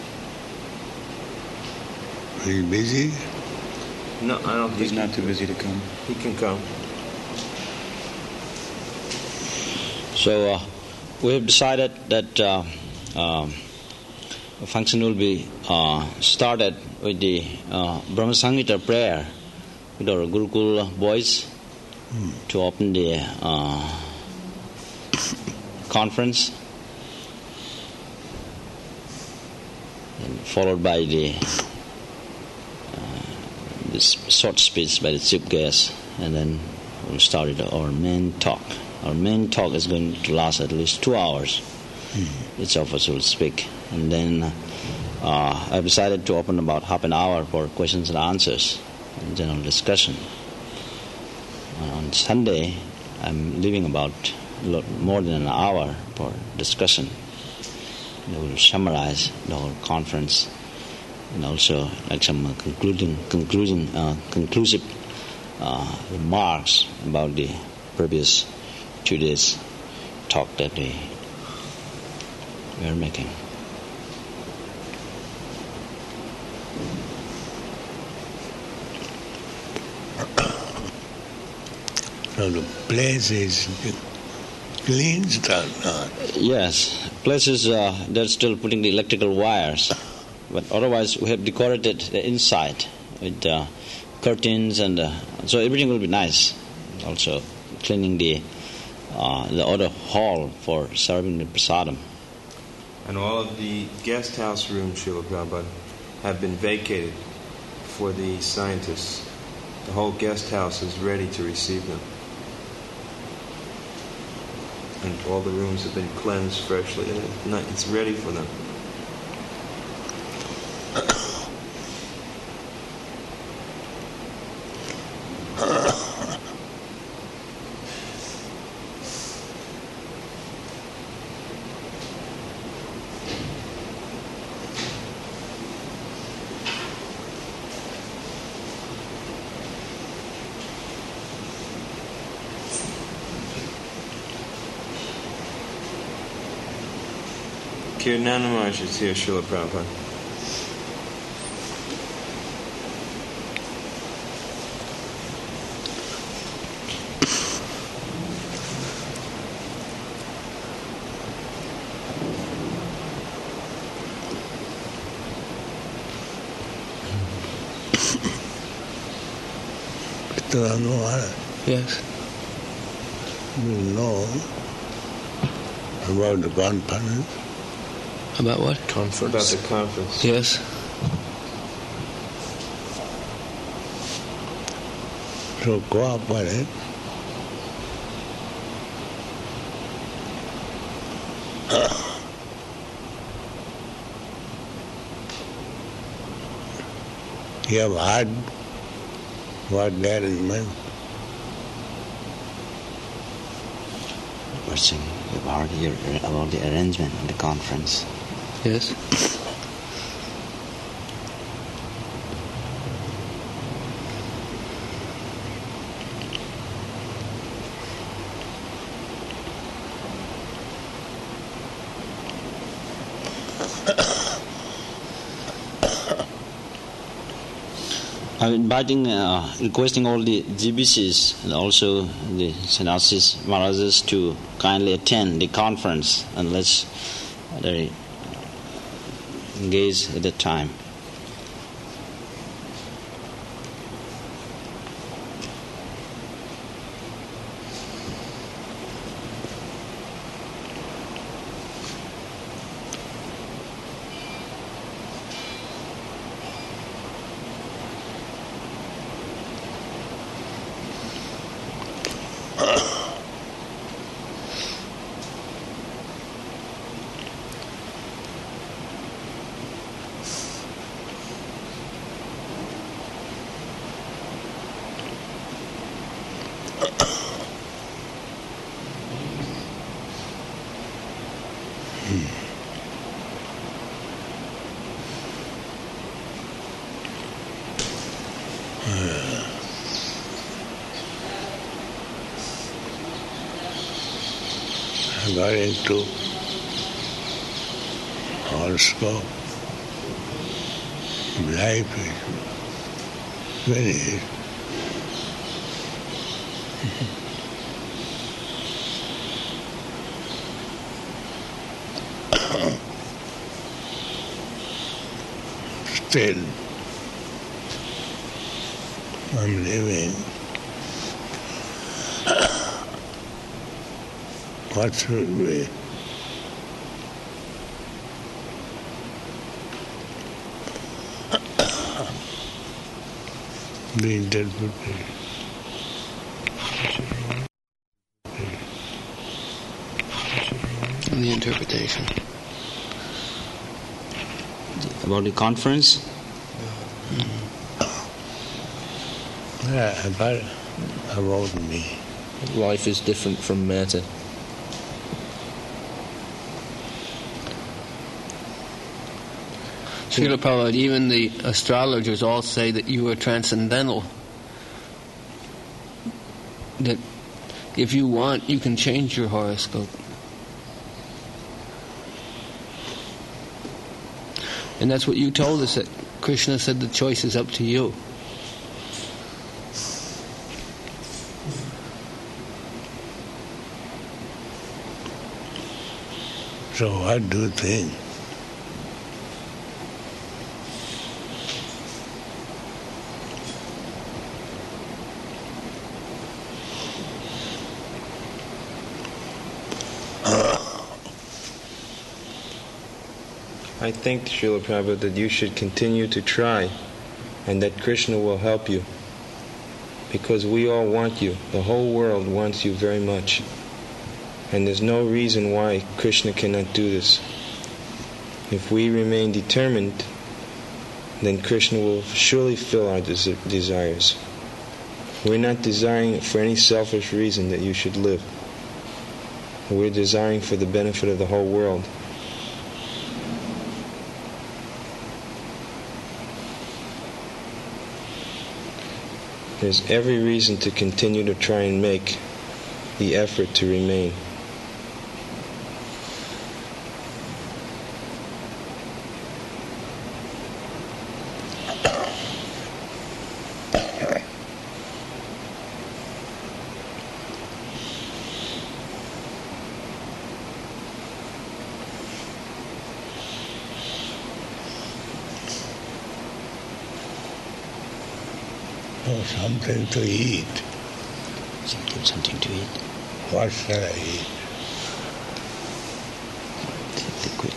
Are you busy? No, I don't think he's not too busy to come. He can come. So we have decided that a function will be started with the Brahma Samhita prayer with our Gurukul boys to open the conference, and followed by this short speech by the chief guest, and then we'll start our main talk. Our main talk is going to last at least 2 hours. Each of us will speak. And then I've decided to open about half an hour for questions and answers and general discussion. On Sunday, I'm leaving about more than an hour for discussion. And we'll summarize the whole conference and also like some conclusive remarks about the previous 2 days talk that we are making. Now the place is cleansed or not? Yes, place is they're still putting the electrical wires, but otherwise we have decorated the inside with curtains, and so everything will be nice. Also cleaning the other hall for serving the prasadam. And all of the guest house rooms, Srila Prabhupada, have been vacated for the scientists. the whole guest house is ready to receive them. And all the rooms have been cleansed freshly, and it's ready for them. Kirtana Maharaj is here, Srila Prabhupada. Yes. You know about the conference. About what? Conference. About the conference. Yes. So cooperate. You have heard what that is meant. We're saying about the arrangement of the conference. Yes. I'm inviting, requesting all the GBCs and also the sannyasis Maharajas to kindly attend the conference unless they engage at the time. I got into horoscope. Life is very still I'm living. What should we? The interpretation. And the interpretation. About the conference? Yeah, about me. Life is different from matter. Srila Prabhupada, even the astrologers all say that you are transcendental. That if you want, you can change your horoscope. And that's what you told us, that Krishna said the choice is up to you. So what do you think? I think, Srila Prabhupada, that you should continue to try and that Krishna will help you. because we all want you. The whole world wants you very much. And there's no reason why Krishna cannot do this. If we remain determined, then Krishna will surely fill our desires. We're not desiring for any selfish reason that you should live. We're desiring for the benefit of the whole world. There's every reason to continue to try and make the effort to remain. Something to eat. Something to eat. What shall I eat? Liquid.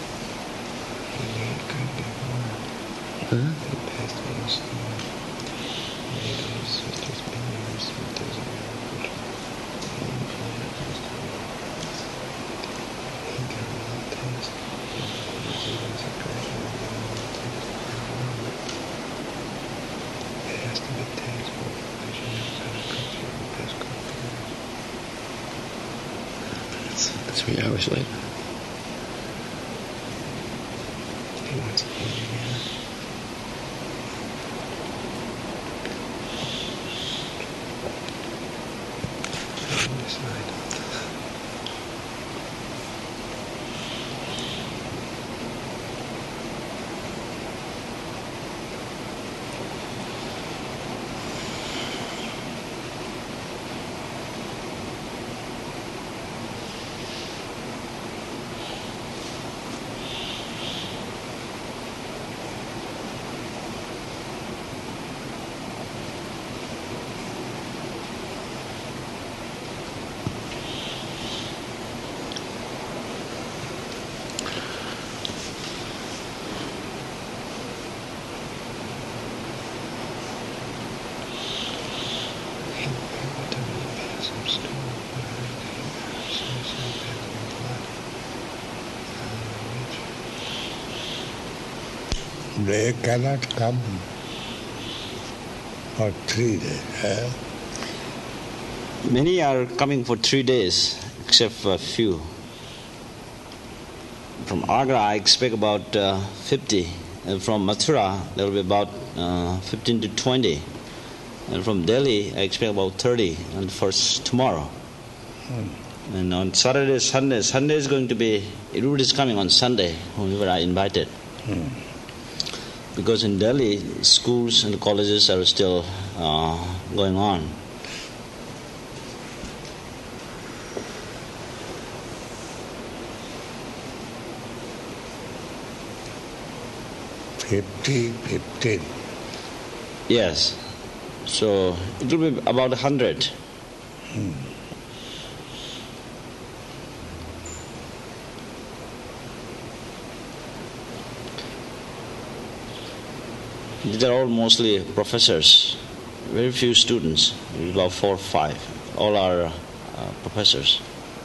That's 3 hours later. He wants to eat again. They cannot come for 3 days. Many are coming for 3 days, except for a few. From Agra, I expect about 50. And from Mathura, there will be about 15 to 20. And from Delhi, I expect about 30. And for tomorrow. And on Saturday, Sunday is going to be, everybody is coming on Sunday, whoever I invited. Because in Delhi, schools and colleges are still going on. $50. Yes. So it will be about 100. These are all mostly professors, very few students, about 4 or 5. All are professors.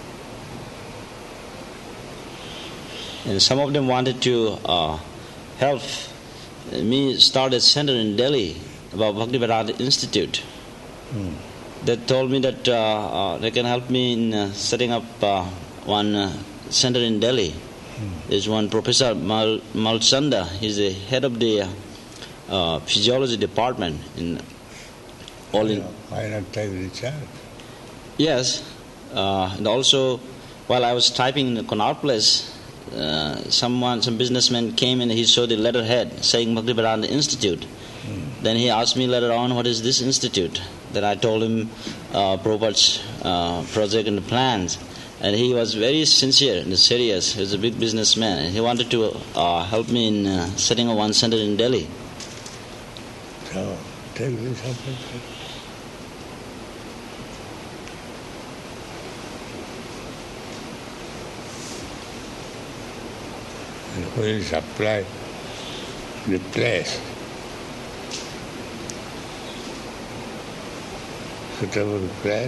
And some of them wanted to help me start a center in Delhi about Bhaktivedanta Institute. They told me that they can help me in setting up one center in Delhi. There's one Professor Malchanda. He's the head of the physiology department in all in. Why not take the charge? Yes, and also while I was typing in the Connaught Place, some businessman came and he saw the letterhead saying Bhaktivedanta Institute. Then he asked me later on, what is this institute? Then I told him Prabhupada's project and plans. And he was very sincere and serious. He was a big businessman. And he wanted to help me in setting up one center in Delhi. So, take this up. And who will supply the place? suitable place.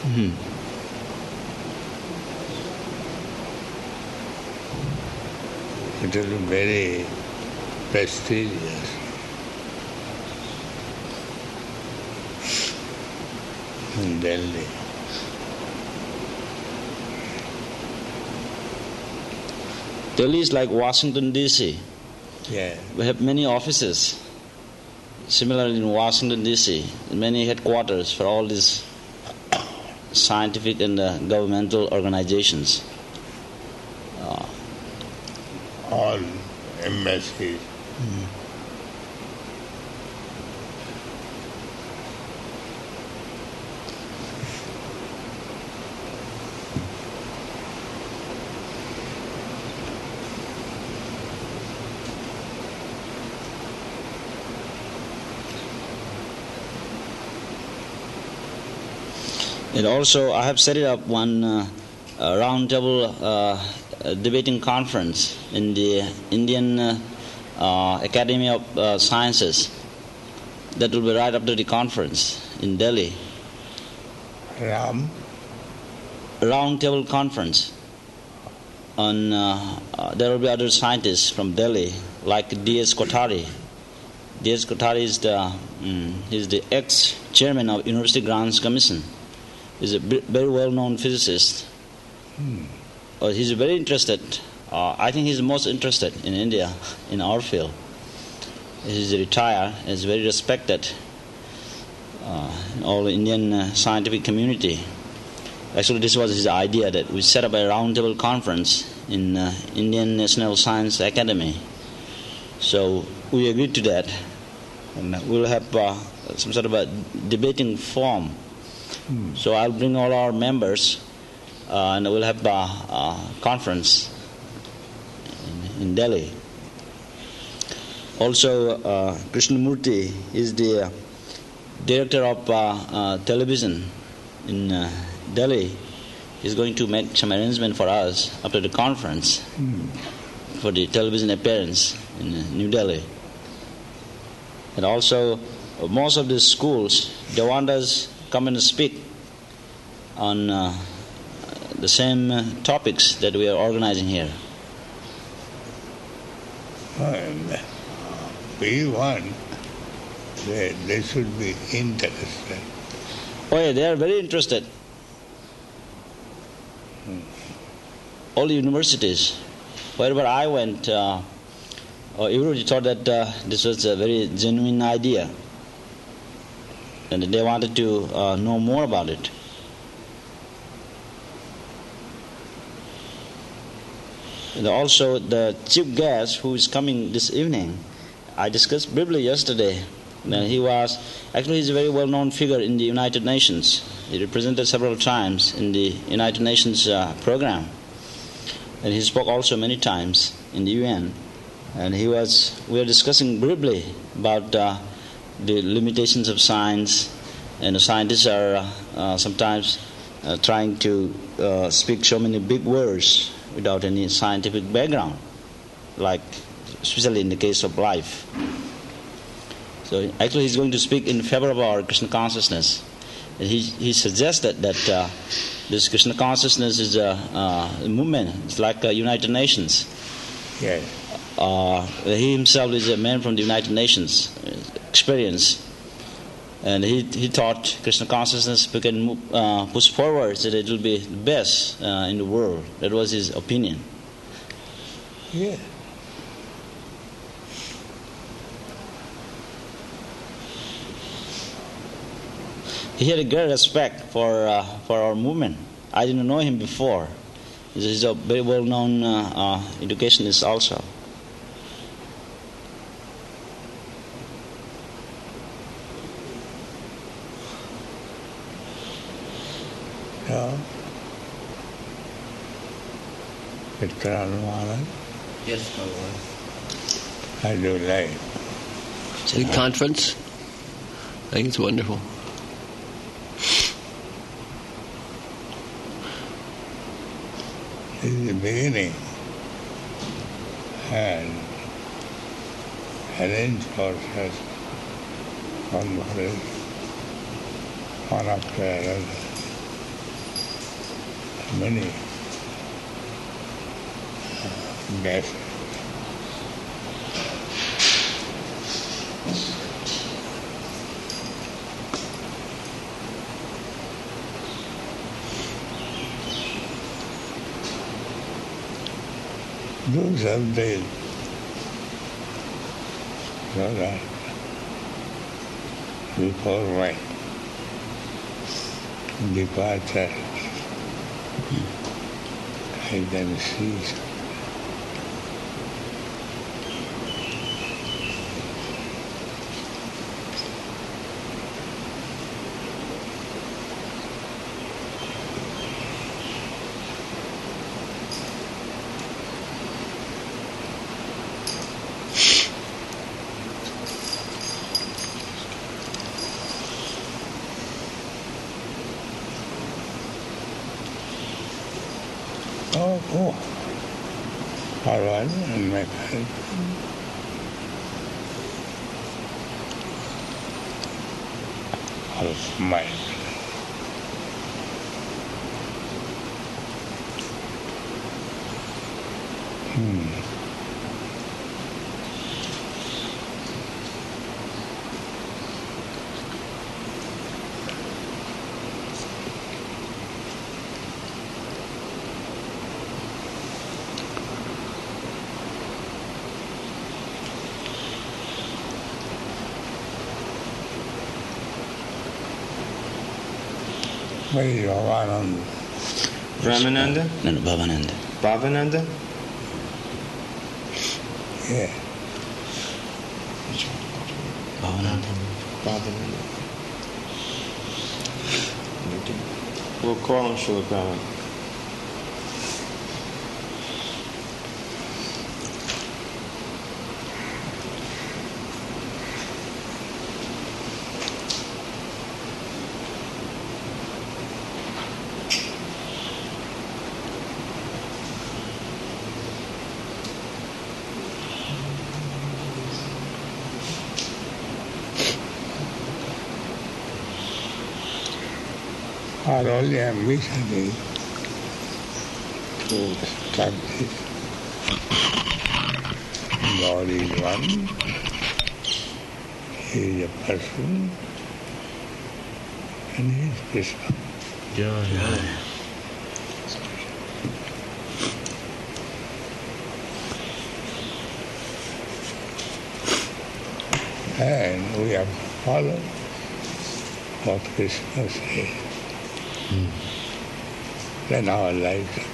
It will be very prestigious. In Delhi. Delhi is like Washington, D.C. Yeah. We have many offices. Similarly in Washington, D.C., many headquarters for all these scientific and governmental organizations. All embassies. And also, I have set it up one roundtable debating conference in the Indian Academy of Sciences. That will be right after the conference in Delhi. Roundtable conference. On there will be other scientists from Delhi, like D.S. Kothari. D.S. Kothari is the ex-chairman of University Grants Commission. He's a very well-known physicist. He's very interested. I think he's most interested in India, in our field. He's retired. He's very respected in all the Indian scientific community. Actually, this was his idea, that we set up a roundtable conference in Indian National Science Academy. So we agreed to that, and we'll have some sort of a debating forum. So I'll bring all our members, and we'll have a conference in Delhi. Also, Krishnamurti is the director of television in Delhi. He's going to make some arrangement for us after the conference for the television appearance in New Delhi. And also, most of the schools, they want us come and speak on the same topics that we are organizing here. And we want that they should be interested. Oh yeah, they are very interested. All the universities, wherever I went, everybody thought that this was a very genuine idea, and they wanted to know more about it. And also the chief guest who is coming this evening, I discussed briefly yesterday. He's a very well-known figure in the United Nations. He represented several times in the United Nations program. And he spoke also many times in the UN. And we were discussing briefly about the limitations of science, and the scientists are sometimes trying to speak so many big words without any scientific background, like especially in the case of life. So actually he's going to speak in favor of our Krishna consciousness. And he suggested that this Krishna consciousness is a movement. It's like United Nations. Yes. He himself is a man from the United Nations experience. And he thought Krishna consciousness we can push forward so that it will be the best in the world. That was his opinion. Yeah. He had a great respect for our movement. I didn't know him before. He's a very well-known educationist also. Yeah. Mr. Anumanan? Yes, my lord. I do like The conference? I think it's wonderful. This is the beginning, and arrange for such conference one after another. Many deaths. Do something so that before my departure I can see something. Oh, Parvati and my parents. All smile. Where is Bhavananda? Ramananda? No, Bhavananda. Bhavananda? Yeah. Bhavananda. Bhavananda. We'll call him Srila Prabhupada. Our only ambition is to establish God is one, He is a person, and He is Krishna. And we have to follow what Krishna says. Then our lives are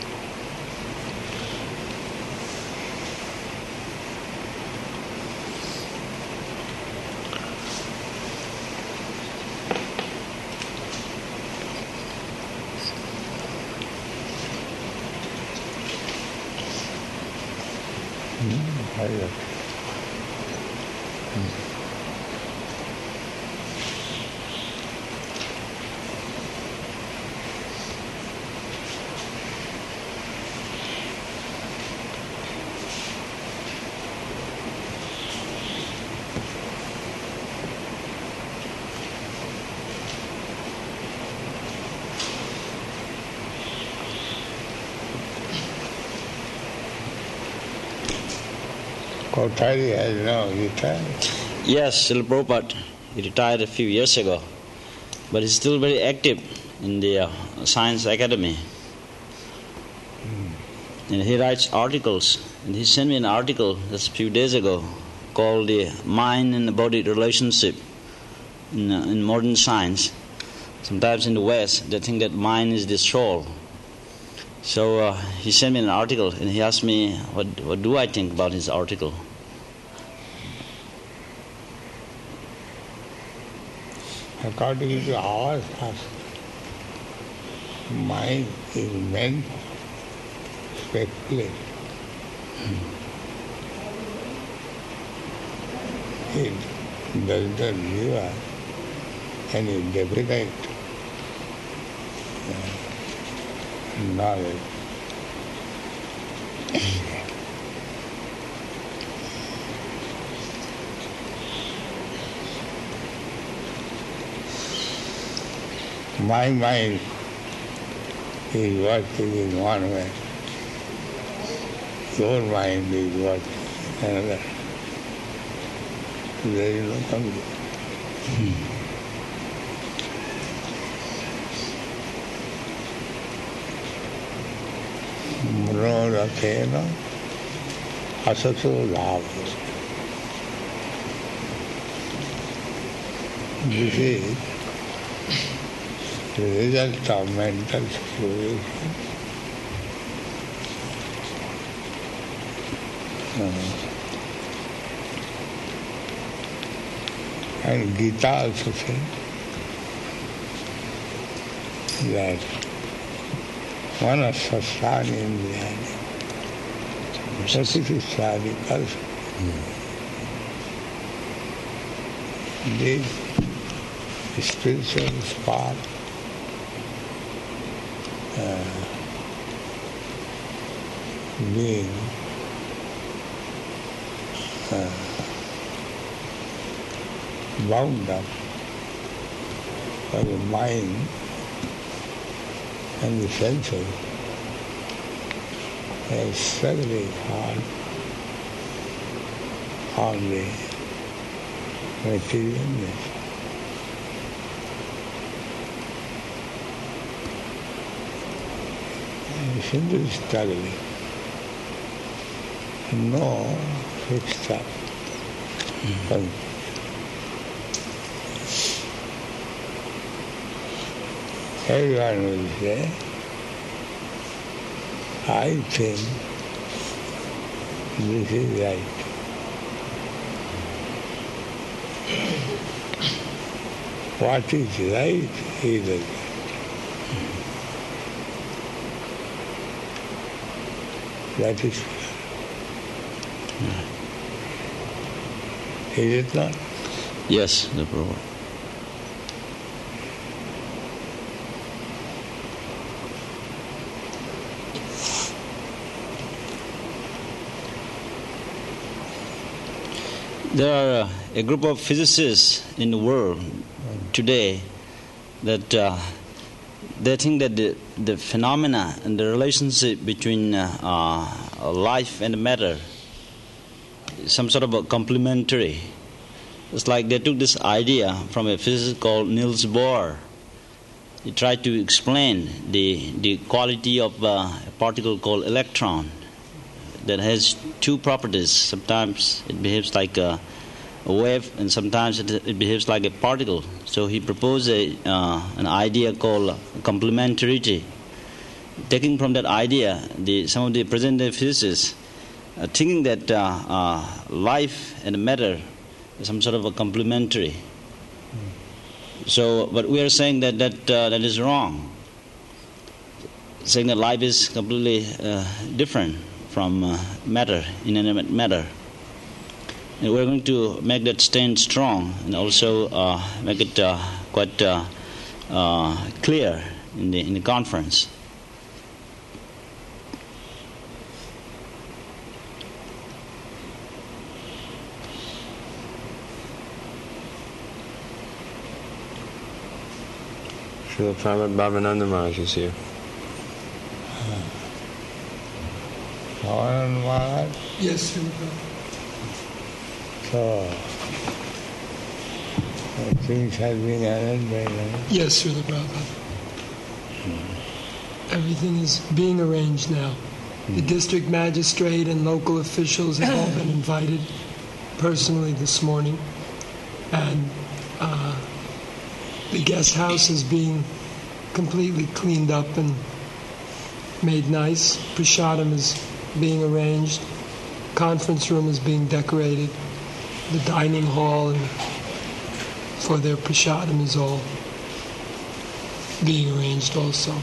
Kothari has now retired. Yes, Srila Prabhupada, he retired a few years ago, but he's still very active in the Science Academy. And he writes articles, and he sent me an article just a few days ago called the Mind and the Body Relationship in Modern Science. Sometimes in the West, they think that mind is the soul. So he sent me an article, and he asked me, what do I think about his article? According to our Shastra, mind is meant to speculate. It does not give us any definite knowledge. My mind is working in one way. Your mind is working in another. There is no conflict. Manorathena asato lava. This is the result of mental situation. And Gita also says that Manasasani Indriyani. Pratisthani also. This spiritual spark being bound up by the mind and the senses is struggling hard on the materialness. Simply struggling. No fixed up. Everyone will say, I think this is right. What is right is right. That is it not? Yes, the Prabhupada. There are a group of physicists in the world today that they think that the phenomena and the relationship between life and matter is some sort of a complementary. It's like they took this idea from a physicist called Niels Bohr. He tried to explain the quality of a particle called electron that has two properties. Sometimes it behaves like a wave, and sometimes it behaves like a particle. So he proposed an idea called complementarity. Taking from that idea, some of the present-day physicists are thinking that life and matter is some sort of a complementary. So, but we are saying that is wrong. Saying that life is completely different from matter, inanimate matter. And we're going to make that stand strong and also make it quite clear in the conference. Srila Prabhupada Bhavananda Maharaj is here. Bhavananda Maharaj? Yes, Srila Prabhupada. So, things have been arranged by now? Yes, Srila Prabhupada. Everything is being arranged now. The district magistrate and local officials have all been invited personally this morning. And the guest house is being completely cleaned up and made nice. Prasadam is being arranged. Conference room is being decorated. The dining hall and for their prasadam is all being arranged also.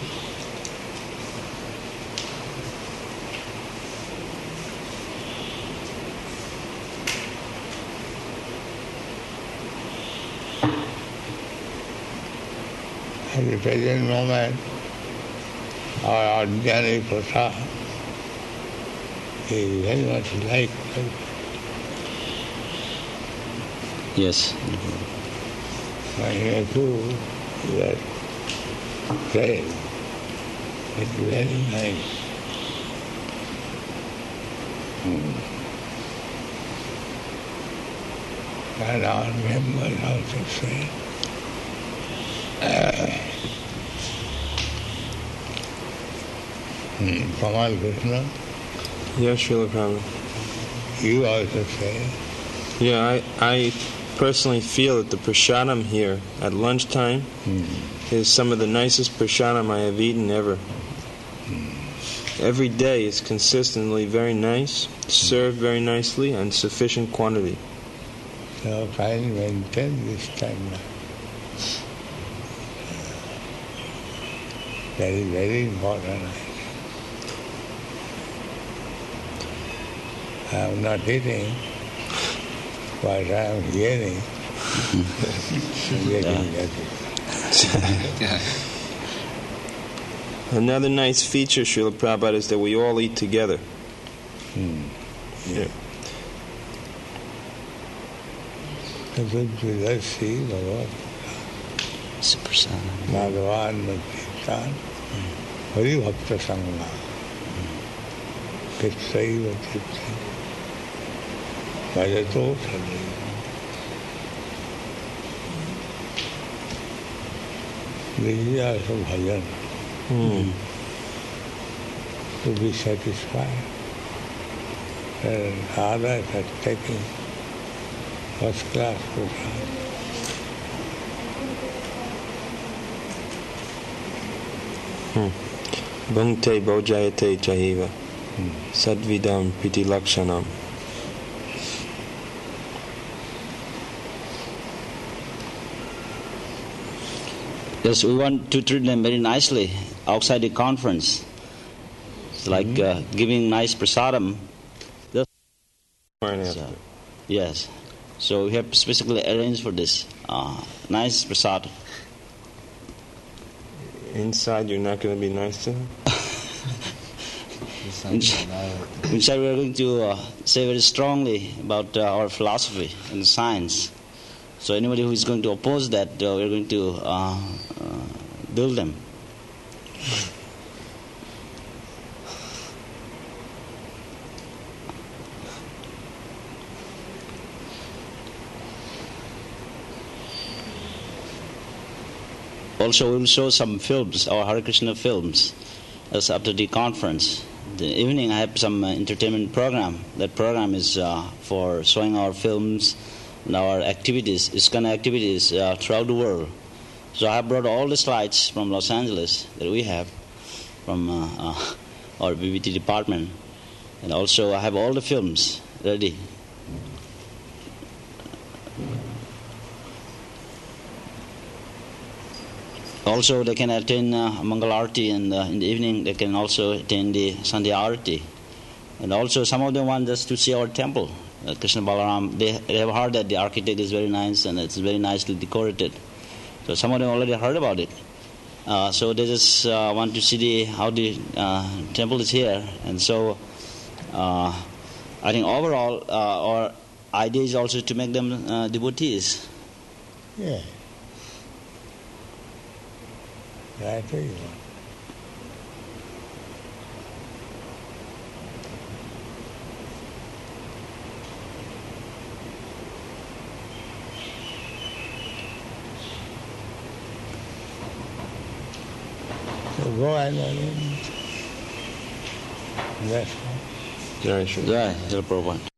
At the present moment, our ordinary prasad is very much like Yes. I hear too that say. It's very nice. And our members also say, Kamal Krishna, Yes, Srila Prabhupada. you also say, Yeah, I personally feel that the prasadam here at lunchtime is some of the nicest prasadam I have eaten ever. Every day it's consistently very nice, served very nicely, and sufficient quantity. so try to maintain this time. Very, very important. I am not eating, but I am hearing. Another nice feature, Srila Prabhupada, is that we all eat together. Yeah. Let's see Bhagavan. Bhagavan Kirtan. Hari Bhakta Sangha. Kitsaiva Chitti. Bhajato Sadaiva. These are some bhajan. To be satisfied. And others are taking first class program. Bhungte bhojayate chahiva. Sadvidam piti lakshanam. Yes, we want to treat them very nicely outside the conference. It's like giving nice prasadam. Yes. So we have specifically arranged for this. Nice prasadam. Inside you're not going to be nice to them? Inside we are going to say very strongly about our philosophy and science. So anybody who is going to oppose that, we are going to build them. Also, we will show some films, our Hare Krishna films, as after the conference. The evening, I have some entertainment program. That program is for showing our films and our activities, ISKCON activities throughout the world. So I have brought all the slides from Los Angeles that we have from our BBT department. And also I have all the films ready. Also, they can attend Mangal Arati, and in the evening they can also attend the Sandhya Arati. And also, some of them want just to see our temple, Krishna Balaram. They have heard that the architect is very nice and it's very nicely decorated. So some of them already heard about it. So they just want to see how the temple is here. And so I think overall our idea is also to make them devotees. Yeah. That's what you want. So go and that's all. Jai Prabhupada.